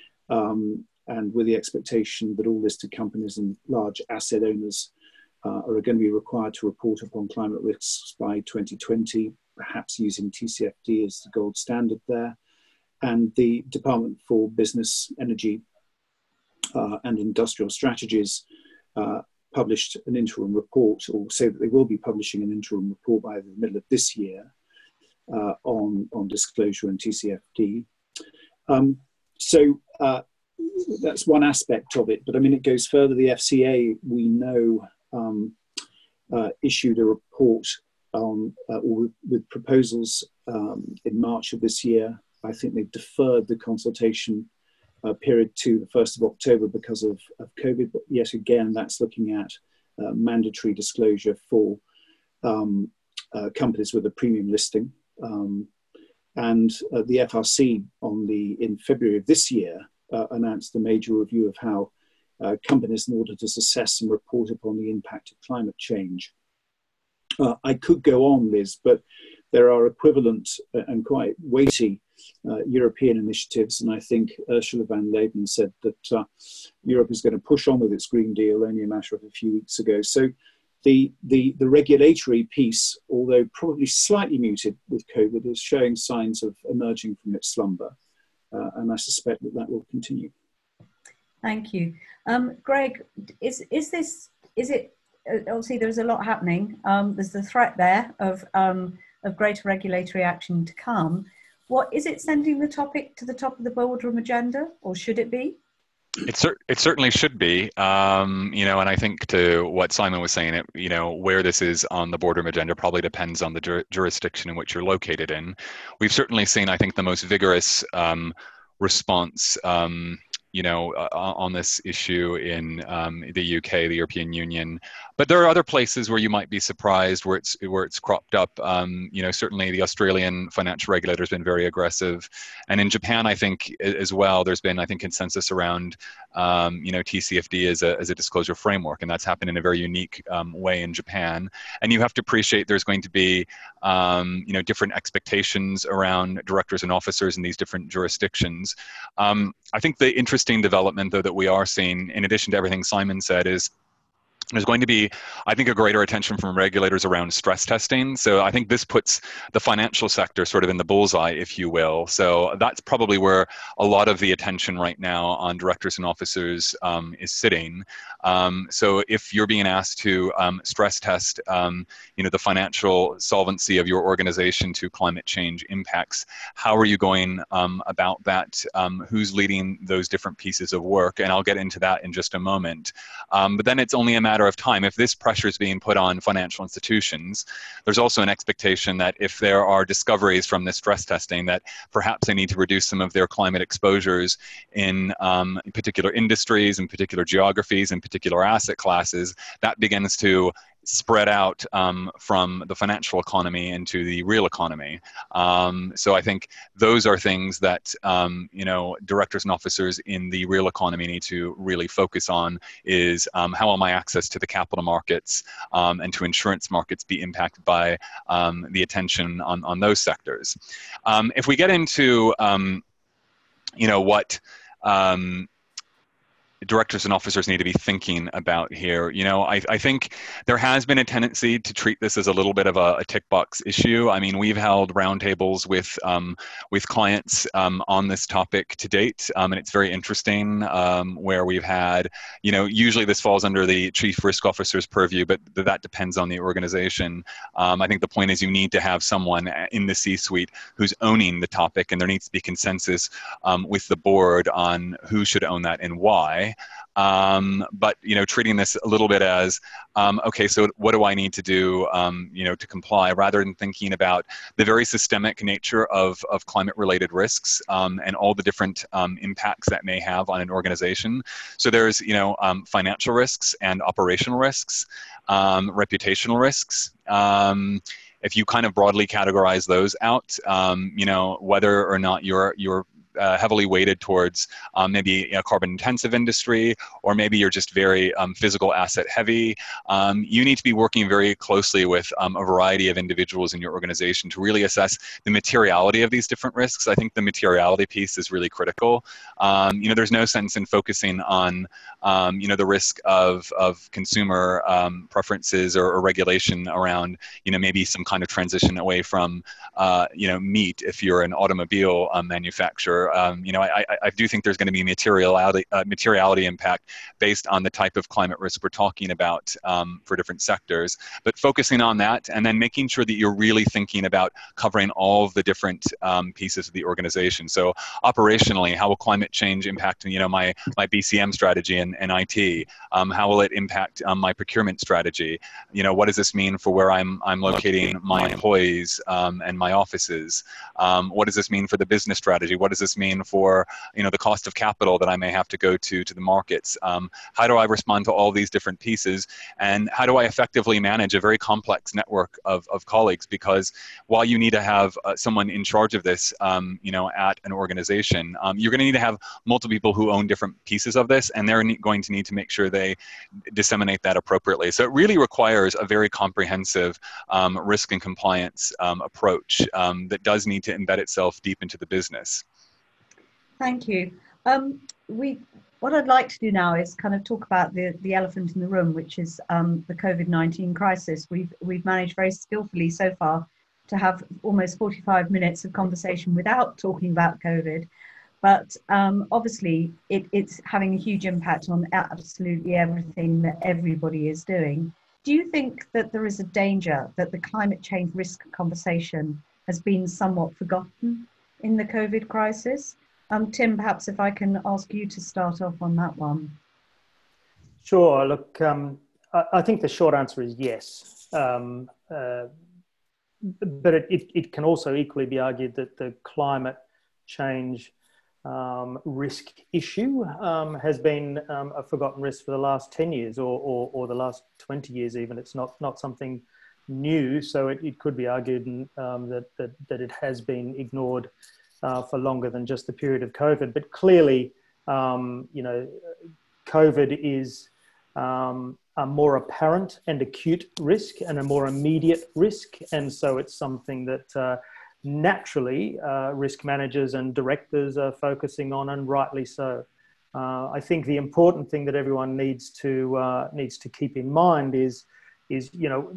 S2: um, and with the expectation that all listed companies and large asset owners uh, are going to be required to report upon climate risks by twenty twenty, perhaps using T C F D as the gold standard there. And the Department for Business, Energy uh, and Industrial Strategies uh, published an interim report, or say that they will be publishing an interim report by the middle of this year uh, on, on disclosure and T C F D. Um, so, uh, that's one aspect of it, but I mean, it goes further. The F C A, we know, um, uh, issued a report on, uh, or with, with proposals um, in March of this year. I think they've deferred the consultation uh, period to the first of October because of, of COVID, but yet again, that's looking at uh, mandatory disclosure for um, uh, companies with a premium listing. Um, and uh, the F R C on the, in February of this year, Uh, announced a major review of how uh, companies and auditors assess and report upon the impact of climate change. Uh, I could go on, Liz, but there are equivalent and quite weighty uh, European initiatives, and I think Ursula von der Leyen said that uh, Europe is going to push on with its Green Deal only a matter of a few weeks ago. So the, the, the regulatory piece, although probably slightly muted with COVID, is showing signs of emerging from its slumber. Uh, and I suspect that that will continue.
S1: Thank you. Um, Greg, is, is this, is it, obviously there's a lot happening. Um, there's the threat there of, um, of greater regulatory action to come. What, is it sending the topic to the top of the boardroom agenda, or should it be?
S4: It, cer it certainly should be, um, you know, and I think to what Simon was saying, it, you know, where this is on the boardroom agenda probably depends on the jur jurisdiction in which you're located in. We've certainly seen, I think, the most vigorous um, response, um, you know, uh, on this issue in um, the U K, the European Union. But there are other places where you might be surprised where it's where it's cropped up. Um, you know, certainly the Australian financial regulator has been very aggressive, and in Japan, I think as well, there's been I think consensus around um, you know T C F D as a as a disclosure framework, and that's happened in a very unique um, way in Japan. And you have to appreciate there's going to be um, you know different expectations around directors and officers in these different jurisdictions. Um, I think the interesting development though that we are seeing, in addition to everything Simon said, is There's going to be, I think, a greater attention from regulators around stress testing. So I think this puts the financial sector sort of in the bullseye, if you will. So that's probably where a lot of the attention right now on directors and officers um, is sitting. Um, so if you're being asked to um, stress test, um, you know, the financial solvency of your organization to climate change impacts, how are you going um, about that? Um, who's leading those different pieces of work? And I'll get into that in just a moment. Um, but then it's only a matter of time. If this pressure is being put on financial institutions, there's also an expectation that if there are discoveries from this stress testing that perhaps they need to reduce some of their climate exposures in, um, in particular industries, in particular geographies, in particular asset classes, that begins to spread out um, from the financial economy into the real economy. Um, so I think those are things that, um, you know, directors and officers in the real economy need to really focus on is um, how will my access to the capital markets um, and to insurance markets be impacted by um, the attention on, on those sectors. Um, if we get into, um, you know, what um, directors and officers need to be thinking about here. You know, I, I think there has been a tendency to treat this as a little bit of a, a tick box issue. I mean, we've held roundtables with um, with clients um, on this topic to date, um, and it's very interesting um, where we've had, you know, usually this falls under the chief risk officer's purview, but th that depends on the organization. Um, I think the point is you need to have someone in the C-suite who's owning the topic, and there needs to be consensus um, with the board on who should own that and why. Um, but, you know, treating this a little bit as, um, okay, so what do I need to do, um, you know, to comply, rather than thinking about the very systemic nature of, of climate-related risks um, and all the different um, impacts that may have on an organization. So there's, you know, um, financial risks and operational risks, um, reputational risks. Um, if you kind of broadly categorize those out, um, you know, whether or not you're, you're Uh, heavily weighted towards um, maybe a carbon intensive industry, or maybe you're just very um, physical asset heavy, um, you need to be working very closely with um, a variety of individuals in your organization to really assess the materiality of these different risks. I think the materiality piece is really critical. Um, you know, there's no sense in focusing on, um, you know, the risk of, of consumer um, preferences or, or regulation around, you know, maybe some kind of transition away from, uh, you know, meat if you're an automobile um, manufacturer. Um, you know, I, I, I do think there's going to be materiality, uh, materiality impact based on the type of climate risk we're talking about um, for different sectors. But focusing on that, and then making sure that you're really thinking about covering all of the different um, pieces of the organization. So operationally, how will climate change impact, you know, my my B C M strategy and, and I T? Um, how will it impact um, my procurement strategy? You know, what does this mean for where I'm I'm locating my employees um, and my offices? Um, what does this mean for the business strategy? What does this mean for, you know, the cost of capital that I may have to go to to the markets? Um, how do I respond to all these different pieces? And how do I effectively manage a very complex network of, of colleagues? Because while you need to have uh, someone in charge of this, um, you know, at an organization, um, you're going to need to have multiple people who own different pieces of this, and they're going to need to make sure they disseminate that appropriately. So it really requires a very comprehensive um, risk and compliance um, approach um, that does need to embed itself deep into the business.
S1: Thank you. Um, we, what I'd like to do now is kind of talk about the, the elephant in the room, which is um, the COVID nineteen crisis. We've, we've managed very skillfully so far to have almost forty-five minutes of conversation without talking about COVID. But um, obviously, it, it's having a huge impact on absolutely everything that everybody is doing. Do you think that there is a danger that the climate change risk conversation has been somewhat forgotten in the COVID crisis? Um, Tim, perhaps if I can ask you to start off on that one.
S3: Sure. Look, um, I, I think the short answer is yes. Um, uh, but it, it, it can also equally be argued that the climate change um, risk issue um, has been um, a forgotten risk for the last ten years or, or, or the last twenty years even. It's not, not something new, so it, it could be argued um, that, that, that it has been ignored Uh, for longer than just the period of COVID. But clearly, um, you know, COVID is um, a more apparent and acute risk and a more immediate risk. And so it's something that uh, naturally uh, risk managers and directors are focusing on, and rightly so. Uh, I think the important thing that everyone needs to uh, needs to keep in mind is is you know,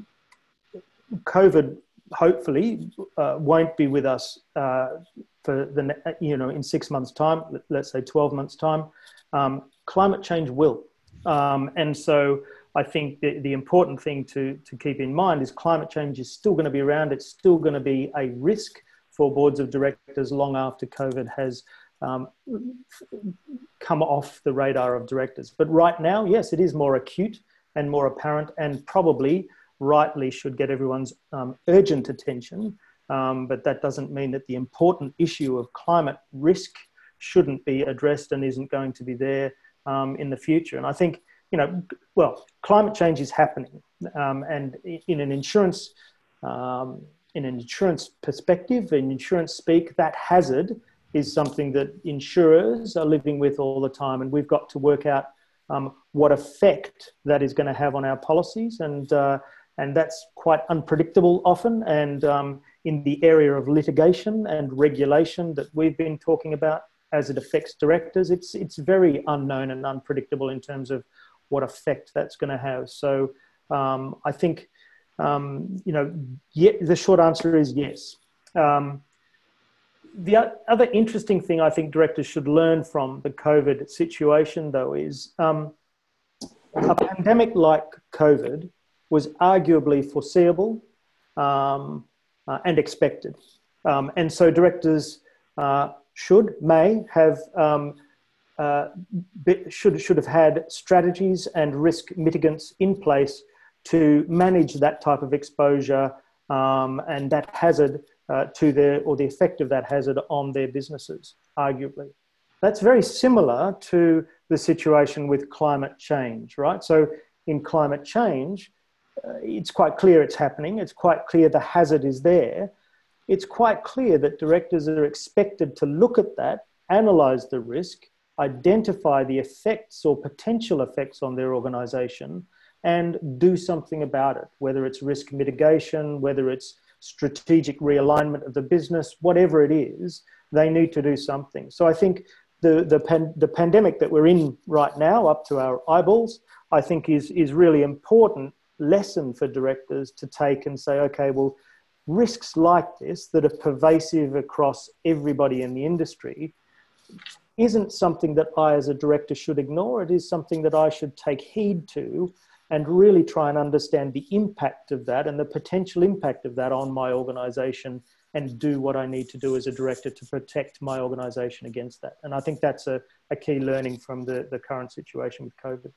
S3: COVID hopefully uh, won't be with us uh, for the you know in six months' time. Let's say twelve months' time. Um, climate change will, um, and so I think the, the important thing to to keep in mind is climate change is still going to be around. It's still going to be a risk for boards of directors long after COVID has um, come off the radar of directors. But right now, yes, it is more acute and more apparent, and probably rightly should get everyone's um, urgent attention. Um, but that doesn't mean that the important issue of climate risk shouldn't be addressed and isn't going to be there um, in the future. And I think, you know, well, climate change is happening, um, and in an insurance um, in an insurance perspective, in insurance speak, that hazard is something that insurers are living with all the time, and we've got to work out um, what effect that is going to have on our policies, and uh, and that's quite unpredictable often. And um, in the area of litigation and regulation that we've been talking about, as it affects directors, it's it's very unknown and unpredictable in terms of what effect that's going to have. So um, I think, um, you know, yeah, the short answer is yes. Um, the other interesting thing I think directors should learn from the COVID situation, though, is um, a pandemic like COVID was arguably foreseeable um, uh, and expected. Um, and so directors uh, should, may have, um, uh, be, should, should have had strategies and risk mitigants in place to manage that type of exposure um, and that hazard uh, to their, or the effect of that hazard on their businesses, arguably. That's very similar to the situation with climate change, right? So in climate change, uh, it's quite clear it's happening. It's quite clear the hazard is there. It's quite clear that directors are expected to look at that, analyse the risk, identify the effects or potential effects on their organisation, and do something about it, whether it's risk mitigation, whether it's strategic realignment of the business, whatever it is, they need to do something. So I think the, the, pan, the pandemic that we're in right now, up to our eyeballs, I think is, is really important lesson for directors to take and say, okay, well, risks like this that are pervasive across everybody in the industry isn't something that I as a director should ignore. It is something that I should take heed to and really try and understand the impact of that and the potential impact of that on my organisation, and do what I need to do as a director to protect my organisation against that. And I think that's a, a key learning from the, the current situation with COVID.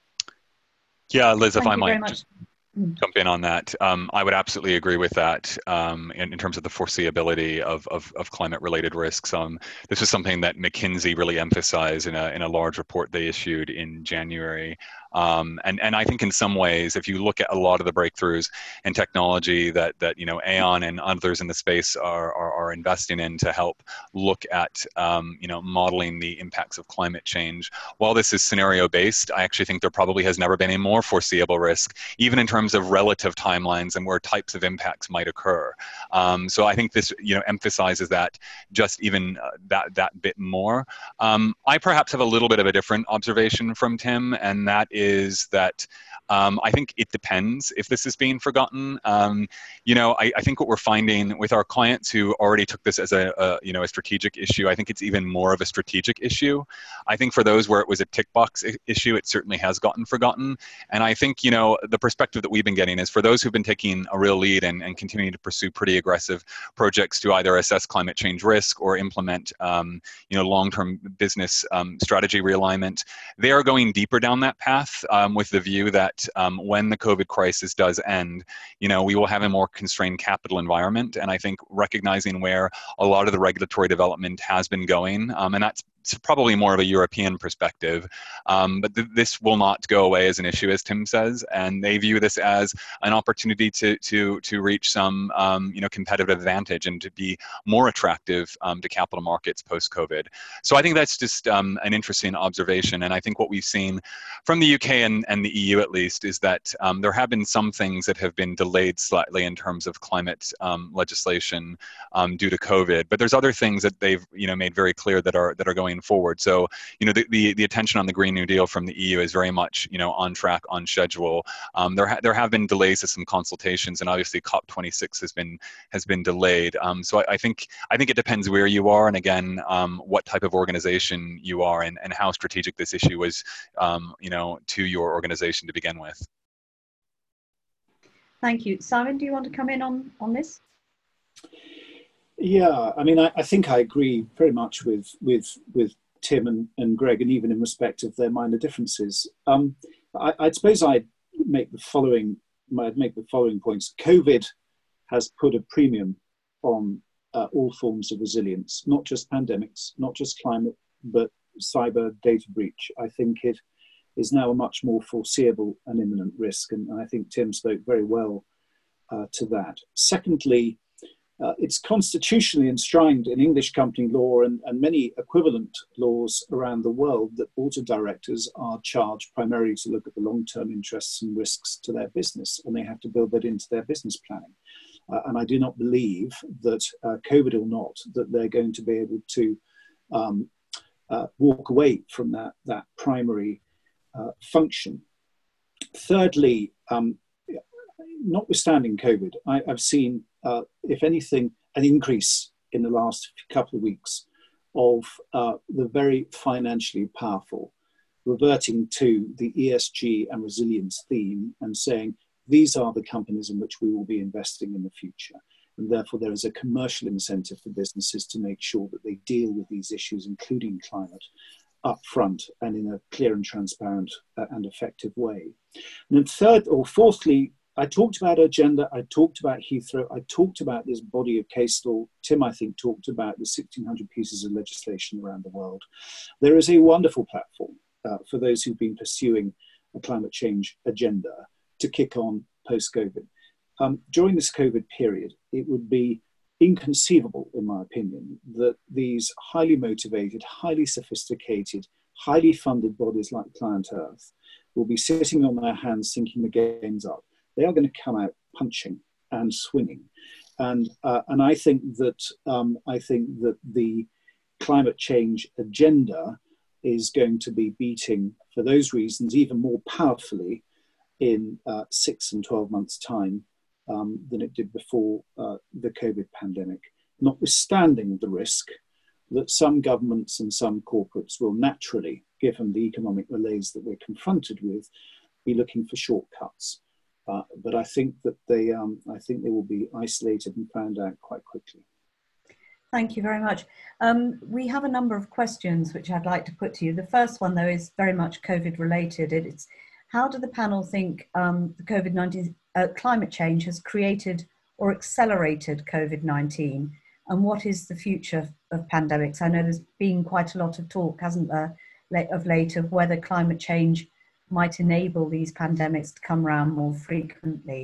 S4: Yeah, Liz, if
S1: Thank
S4: I
S1: you
S4: might
S1: very much.
S4: just jump in on that. Um, I would absolutely agree with that um, in, in terms of the foreseeability of, of, of climate-related risks. Um, this is something that McKinsey really emphasized in a, in a large report they issued in January. Um, and, and I think in some ways, if you look at a lot of the breakthroughs in technology that, that you know, Aon and others in the space are, are, are investing in to help look at um, you know, modeling the impacts of climate change, while this is scenario-based, I actually think there probably has never been a more foreseeable risk, even in terms of relative timelines and where types of impacts might occur. Um, so I think this you know, emphasizes that just even uh, that, that bit more. Um, I perhaps have a little bit of a different observation from Tim, and that is is that um, I think it depends if this is being forgotten. Um, you know, I, I think what we're finding with our clients who already took this as a, a, you know, a strategic issue, I think it's even more of a strategic issue. I think for those where it was a tick box issue, it certainly has gotten forgotten. And I think, you know, the perspective that we've been getting is for those who've been taking a real lead and, and continuing to pursue pretty aggressive projects to either assess climate change risk or implement, um, you know, long-term business um, strategy realignment, they are going deeper down that path. Um, with the view that um, when the COVID crisis does end, you know, we will have a more constrained capital environment. And I think recognizing where a lot of the regulatory development has been going, um, and that's it's probably more of a European perspective, um, but th this will not go away as an issue, as Tim says, and they view this as an opportunity to to to reach some um, you know competitive advantage and to be more attractive um, to capital markets post-COVID. So I think that's just um, an interesting observation, and I think what we've seen from the U K and, and the E U at least is that um, there have been some things that have been delayed slightly in terms of climate um, legislation um, due to COVID, but there's other things that they've you know made very clear that are that are going going forward. So, you know, the, the, the attention on the Green New Deal from the E U is very much, you know, on track, on schedule. Um, there, ha there have been delays to some consultations, and obviously COP twenty-six has been has been delayed. Um, so I, I think I think it depends where you are, and again, um, what type of organization you are, and, and how strategic this issue is, um, you know, to your organization to begin with.
S1: Thank you. Simon, do you want to come in on, on this?
S2: Yeah, I mean, I, I think I agree very much with with with Tim and, and Greg, and even in respect of their minor differences. Um, I, I suppose I'd make the following I'd make the following points. COVID has put a premium on uh, all forms of resilience, not just pandemics, not just climate, but cyber data breach. I think it is now a much more foreseeable and imminent risk, and, and I think Tim spoke very well uh, to that. Secondly, uh, it's constitutionally enshrined in English company law and, and many equivalent laws around the world that boards of directors are charged primarily to look at the long-term interests and risks to their business, and they have to build that into their business planning. Uh, and I do not believe that, uh, COVID or not, that they're going to be able to um, uh, walk away from that, that primary Uh, function. Thirdly, um, notwithstanding COVID, I, I've seen, uh, if anything, an increase in the last couple of weeks of uh, the very financially powerful reverting to the E S G and resilience theme and saying, these are the companies in which we will be investing in the future. And therefore, there is a commercial incentive for businesses to make sure that they deal with these issues, including climate, up front and in a clear and transparent uh, and effective way. And then third or fourthly, I talked about agenda, I talked about Heathrow, I talked about this body of case law. Tim, I think, talked about the sixteen hundred pieces of legislation around the world. There is a wonderful platform uh, for those who've been pursuing a climate change agenda to kick on post-COVID. Um, during this COVID period, it would be inconceivable, in my opinion, that these highly motivated, highly sophisticated, highly funded bodies like Client Earth will be sitting on their hands thinking the game's up. They are going to come out punching and swinging. And, uh, and I think that, um, I think that the climate change agenda is going to be beating, for those reasons, even more powerfully in uh, six and twelve months' time Um, than it did before uh, the COVID pandemic, notwithstanding the risk that some governments and some corporates will naturally, given the economic malaise that we're confronted with, be looking for shortcuts. Uh, but I think that they, um, I think they will be isolated and found out quite quickly.
S1: Thank you very much. Um, we have a number of questions which I'd like to put to you. The first one, though, is very much COVID related. It's, how do the panel think um, the COVID nineteen Uh, climate change has created or accelerated COVID nineteen, and what is the future of pandemics? I know there's been quite a lot of talk, hasn't there, of late, of whether climate change might enable these pandemics to come around more frequently.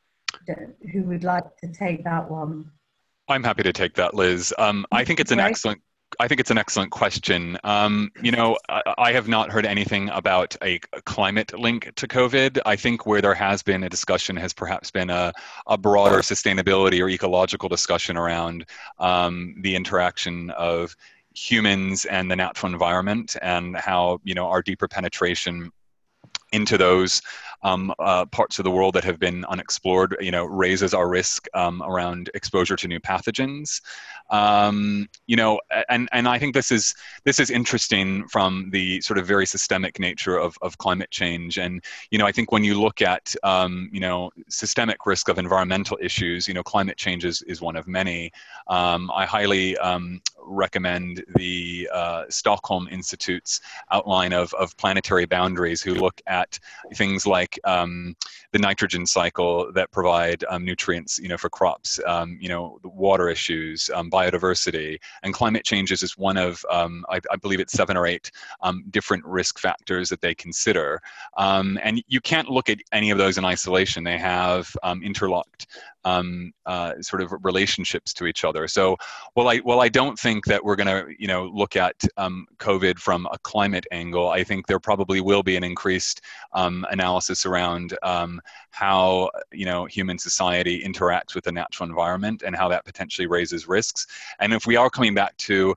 S1: Who would like to take that one?
S4: I'm happy to take that, Liz. Um, I think it's an
S1: Greg?
S4: excellent I think it's an excellent question. Um, you know, I, I have not heard anything about a climate link to COVID. I think where there has been a discussion has perhaps been a, a broader sustainability or ecological discussion around um, the interaction of humans and the natural environment, and how, you know, our deeper penetration into those um, uh, parts of the world that have been unexplored, you know, raises our risk um, around exposure to new pathogens. Um, you know, and, and I think this is, this is interesting from the sort of very systemic nature of, of climate change. And, you know, I think when you look at, um, you know, systemic risk of environmental issues, you know, climate change is, is one of many. Um, I highly um, recommend the uh, Stockholm Institute's outline of, of planetary boundaries, who look at things like um, the nitrogen cycle that provide um, nutrients, you know, for crops, um, you know, the water issues, um, biodiversity, and climate change is just one of, um, I, I believe it's seven or eight um, different risk factors that they consider. Um, and you can't look at any of those in isolation. They have um, interlocked um, uh, sort of relationships to each other. So while I, while I don't think that we're going to, you know, look at um, COVID from a climate angle, I think there probably will be an increased um, analysis around um, how, you know, human society interacts with the natural environment and how that potentially raises risks. And if we are coming back to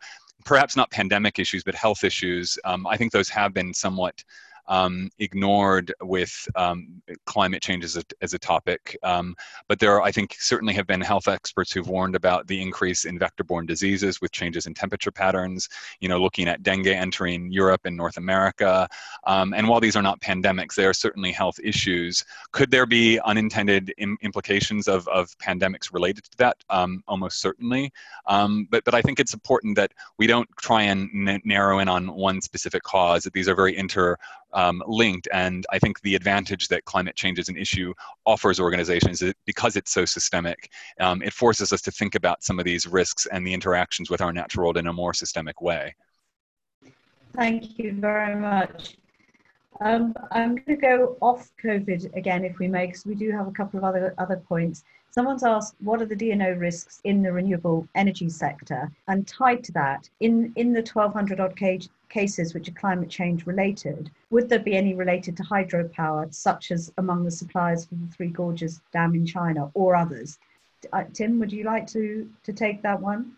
S4: perhaps not pandemic issues, but health issues, um, I think those have been somewhat Um, ignored with um, climate change as a, as a topic. Um, but there are, I think, certainly have been health experts who've warned about the increase in vector-borne diseases with changes in temperature patterns, you know, looking at dengue entering Europe and North America. Um, and while these are not pandemics, they are certainly health issues. Could there be unintended im implications of, of pandemics related to that? Um, almost certainly. Um, but, but I think it's important that we don't try and narrow in on one specific cause, that these are very inter Um, linked. And I think the advantage that climate change as an issue offers organizations is because it's so systemic, um, it forces us to think about some of these risks and the interactions with our natural world in a more systemic way.
S1: Thank you very much. Um, I'm going to go off COVID again, if we may, because we do have a couple of other, other points. Someone's asked, what are the D and O risks in the renewable energy sector? And tied to that, in, in the twelve hundred odd cases which are climate change related, would there be any related to hydropower, such as among the suppliers for the Three Gorges Dam in China or others? Uh, Tim, would you like to, to take that one?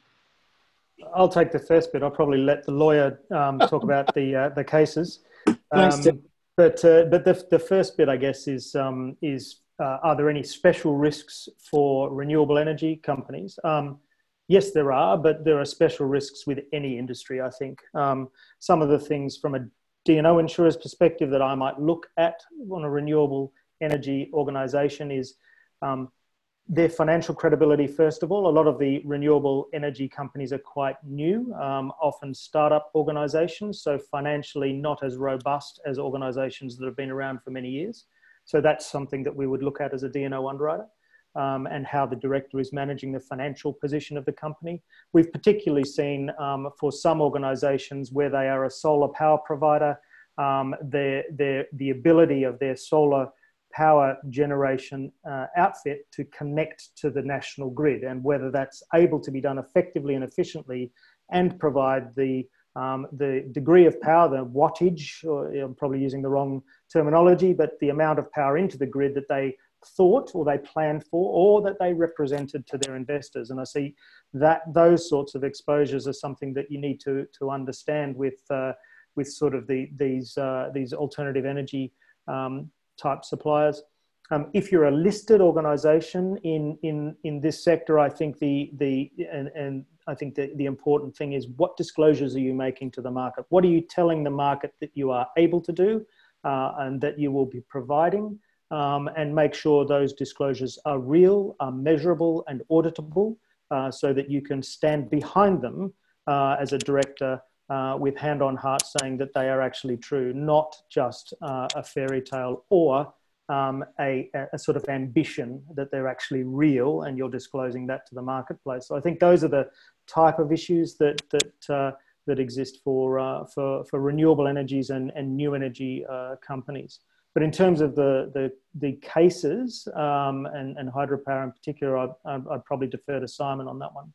S3: I'll take the first bit. I'll probably let the lawyer um, talk about the uh, the cases.
S2: Thanks, Tim.
S3: Um, but uh, but the the first bit, I guess, is um, is uh, are there any special risks for renewable energy companies? Um, yes, there are, but there are special risks with any industry. I think um, some of the things from a D and O insurer's perspective that I might look at on a renewable energy organisation is um, their financial credibility, first of all. A lot of the renewable energy companies are quite new, um, often startup organizations, so financially not as robust as organizations that have been around for many years. So that's something that we would look at as a D and O underwriter, um, and how the director is managing the financial position of the company. We've particularly seen um, for some organizations where they are a solar power provider, um, their, their, the ability of their solar power generation uh, outfit to connect to the national grid, and whether that's able to be done effectively and efficiently and provide the um, the degree of power, the wattage, or I'm probably using the wrong terminology, but the amount of power into the grid that they thought or they planned for, or that they represented to their investors. And I see that those sorts of exposures are something that you need to to understand with uh, with sort of the these uh, these alternative energy um, type suppliers. Um, if you're a listed organisation in in in this sector, I think the the and, and I think the, the important thing is, what disclosures are you making to the market? What are you telling the market that you are able to do uh, and that you will be providing? Um, and make sure those disclosures are real, are measurable and auditable, uh, so that you can stand behind them uh, as a director uh, with hand on heart, saying that they are actually true, not just uh, a fairy tale or um, a, a sort of ambition that they're actually real and you're disclosing that to the marketplace. So I think those are the type of issues that that uh, that exist for uh, for for renewable energies and and new energy uh, companies. But in terms of the the, the cases um, and and hydropower in particular, I'd, I'd probably defer to Simon on that one.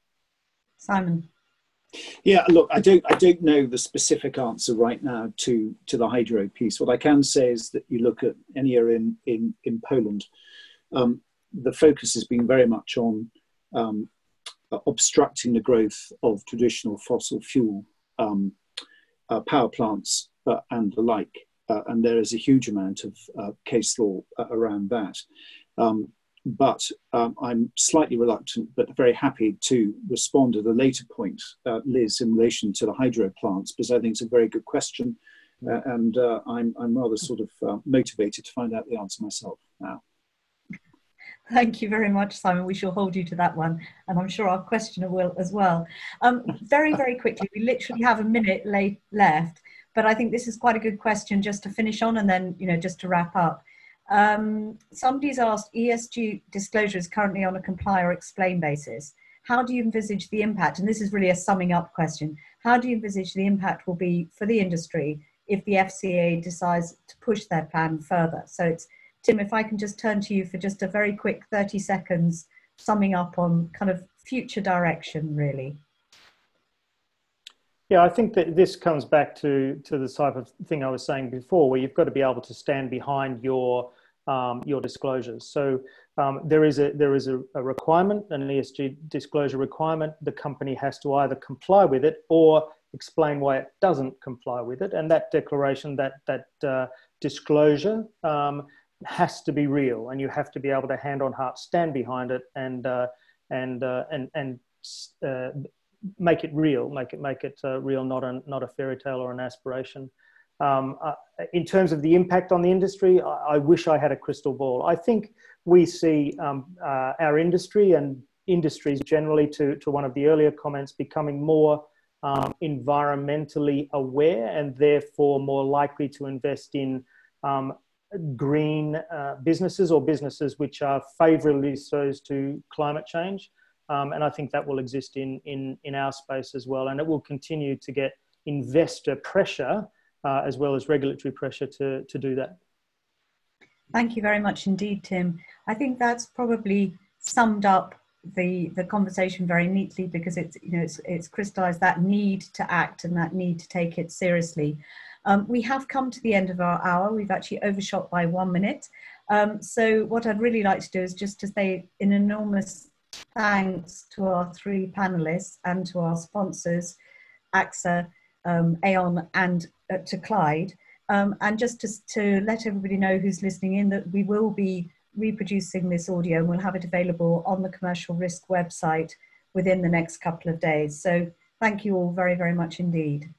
S1: Simon.
S2: Yeah, look, I don't I don't know the specific answer right now to to the hydro piece. What I can say is that you look at any area in in in Poland, um, the focus has been very much on um, obstructing the growth of traditional fossil fuel um, uh, power plants uh, and the like. Uh, and there is a huge amount of uh, case law uh, around that. Um, but um, I'm slightly reluctant, but very happy to respond to the later point, uh, Liz, in relation to the hydro plants, because I think it's a very good question. Uh, and uh, I'm, I'm rather sort of uh, motivated to find out the answer myself now.
S1: Thank you very much, Simon. We shall hold you to that one, and I'm sure our questioner will as well. Um, very, very quickly, we literally have a minute late left, but I think this is quite a good question just to finish on, and then, you know, just to wrap up. Um, somebody's asked, E S G disclosure is currently on a comply or explain basis. How do you envisage the impact? And this is really a summing up question. How do you envisage the impact will be for the industry if the F C A decides to push their plan further? So it's, Tim, if I can just turn to you for just a very quick thirty seconds, summing up on kind of future direction, really.
S3: Yeah, I think that this comes back to, to the type of thing I was saying before, where you've got to be able to stand behind your, um, your disclosures. So Um, there is a there is a, a requirement, an E S G disclosure requirement. The company has to either comply with it or explain why it doesn't comply with it, and that declaration, that that uh, disclosure, um, has to be real, and you have to be able to hand on heart stand behind it and uh, and uh, and and uh, make it real, make it make it uh, real, not a not a fairy tale or an aspiration. Um, uh, in terms of the impact on the industry, I, I wish I had a crystal ball. I think we see um, uh, our industry and industries generally, to, to one of the earlier comments, becoming more um, environmentally aware and therefore more likely to invest in um, green uh, businesses or businesses which are favourably exposed to climate change. Um, and I think that will exist in, in, in our space as well. And it will continue to get investor pressure uh, as well as regulatory pressure to, to do that.
S1: Thank you very much indeed, Tim. I think that's probably summed up the, the conversation very neatly, because it's, you know, it's, it's crystallized that need to act and that need to take it seriously. Um, we have come to the end of our hour. We've actually overshot by one minute. Um, so what I'd really like to do is just to say an enormous thanks to our three panelists and to our sponsors, AXA, um, Aon and uh, to Clyde. Um, and just to, to let everybody know who's listening in that we will be reproducing this audio and we'll have it available on the Commercial Risk website within the next couple of days. So thank you all very, very much indeed.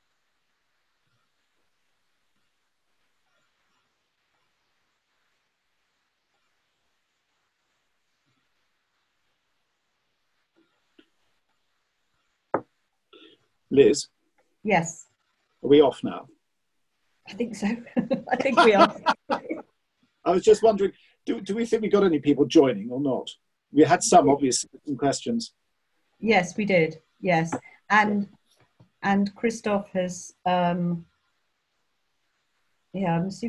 S2: Liz?
S1: Yes.
S2: Are we off now?
S1: I think so. I think we are.
S2: I was just wondering, do, do we think we got any people joining or not? We had some, obviously, some questions.
S1: Yes, we did. Yes. And and Christoph has, um, yeah, I'm assuming